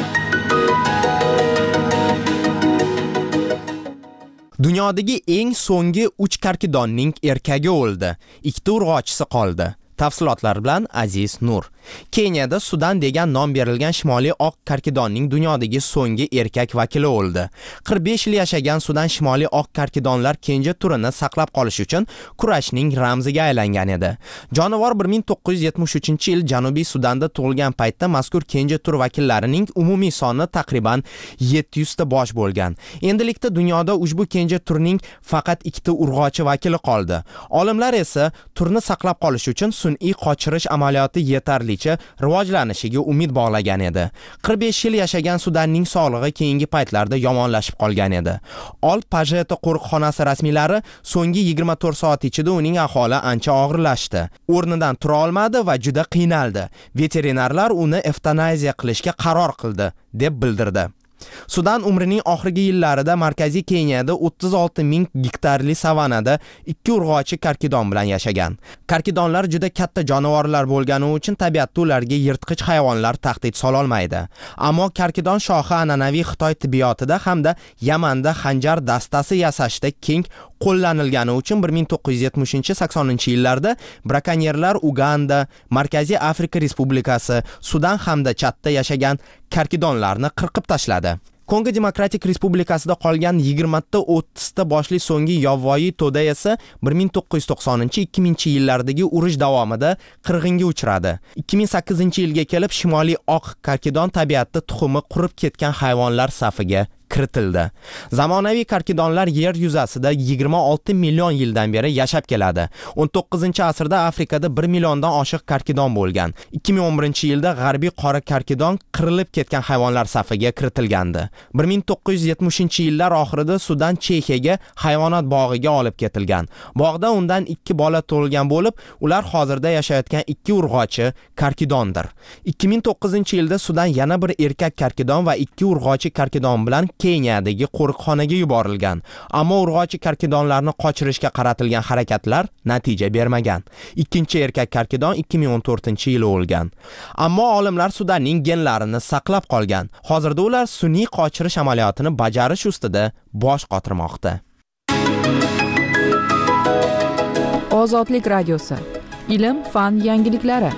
Dunyodagi eng so'nggi uch karkidonning erkagi o'ldi. Ikkita urg'ochisi qoldi. Tafsilotlar bilan Aziz Nur. Keniyada Sudan degan nom berilgan shimoliy oq karkidonning dunyodagi so'nggi erkak vakili o'ldi. qirq besh yil yashagan Sudan shimoliy oq karkidonlar kenja turini saqlab qolish uchun kurashning ramziga aylangan edi. Jonivor bir ming to'qqiz yuz yetmish uchinchi yil Janubiy Sudanda tug'ilgan paytda mazkur kenja tur vakillarining umumiy soni taqriban yetti yuz ta bosh bo'lgan. Endilikda dunyoda ushbu kenja turning faqat ikkita urg'ochi vakili qoldi. Olimlar esa turni saqlab qolish uchun sun'iy qochirish amaliyoti yetarlicha rivojlanishiga umid bog'lagan edi. qirq besh yil yashagan Sudanning sog'lig'i keyingi paytlarda yomonlashib qolgan edi. Old Pajeta qo'riqxonasi rasmiylari so'nggi yigirma to'rt soat ichida uning ahvoli ancha og'irlashdi. O'rnidan tura olmadi va juda qiynaldi. Veterinarlar uni evtanaziya qilishga qaror qildi, deb bildirdi. Sudan umrining oxirgi yillarida Markaziy Keniyada o'ttiz olti ming gektarli savanada ikki urg'ochi karkidon bilan yashagan. Karkidonlar juda katta jonivorlar bo'lgani uchun tabiatda ularga yirtqich hayvonlar tahdid sola olmaydi. Ammo karkidon shoxi an'anaviy Xitoy tibbiyotida hamda Yamanda xanjar dastasi yasashda keng qo'llanilgani uchun bir ming to'qqiz yuz yetmishinchi saksoninchi yillarda brakonyerlar Uganda, Markaziy Afrika Respublikasi, Sudan hamda Chadda yashagan karkidonlarni qirqib tashladi. Kongo Demokratik Respublikasida qolgan yigirma ta o'ttiz ta boshli so'nggi yovvoyi to'da esa bir ming to'qqiz yuz to'qsoninchi ikki mingchi yillardagi urush davomida qirg'inga uchradi. ikki ming sakkizinchi yilga kelib Shimoliy oq karkidon tabiatda tuxumi qurib ketgan hayvonlar safiga kiritildi. Zamonaviy karkidonlar yer yuzasida yigirma olti million yildan beri yashab keladi. o'n to'qqizinchi asrda Afrikada bir milliondan oshiq karkidon bo'lgan. ikki ming o'n birinchi yilda g'arbiy qora karkidon qirilib ketgan hayvonlar safiga kiritilgandi. bir ming to'qqiz yuz yetmishinchi yillar oxirida Sudan Chexiyaga hayvonot bog'iga olib ketilgan. Bog'da undan ikki bola tug'ilgan bo'lib, ular hozirda yashayotgan ikki urg'ochi karkidondir. ikki ming to'qqizinchi yilda Sudan yana bir erkak karkidon va ikki urg'ochi karkidon bilan Keniyadagi qo'riqxonaga yuborilgan. Ammo urg'ochi karkidonlarni qochirishga qaratilgan harakatlar natija bermagan. Ikkinchi erkak karkidon ikki ming o'n to'rtinchi yili o'lgan. Ammo olimlar Sudanning genlarini saqlab qolgan. Hozirda ular sun'iy qochirish amaliyotini bajarish ustida bosh qotirmoqda. Ozodlik radiosi. Ilm, fan, yangiliklari.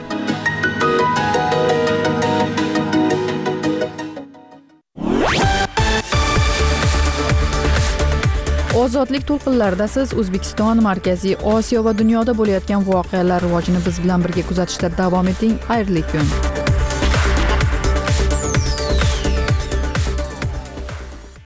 Ozodlik to'lqinlarida siz O'zbekiston, Markaziy Osiyo va dunyoda bo'layotgan voqealar rivojini biz bilan birga kuzatishda davom eting. Xayrli kun.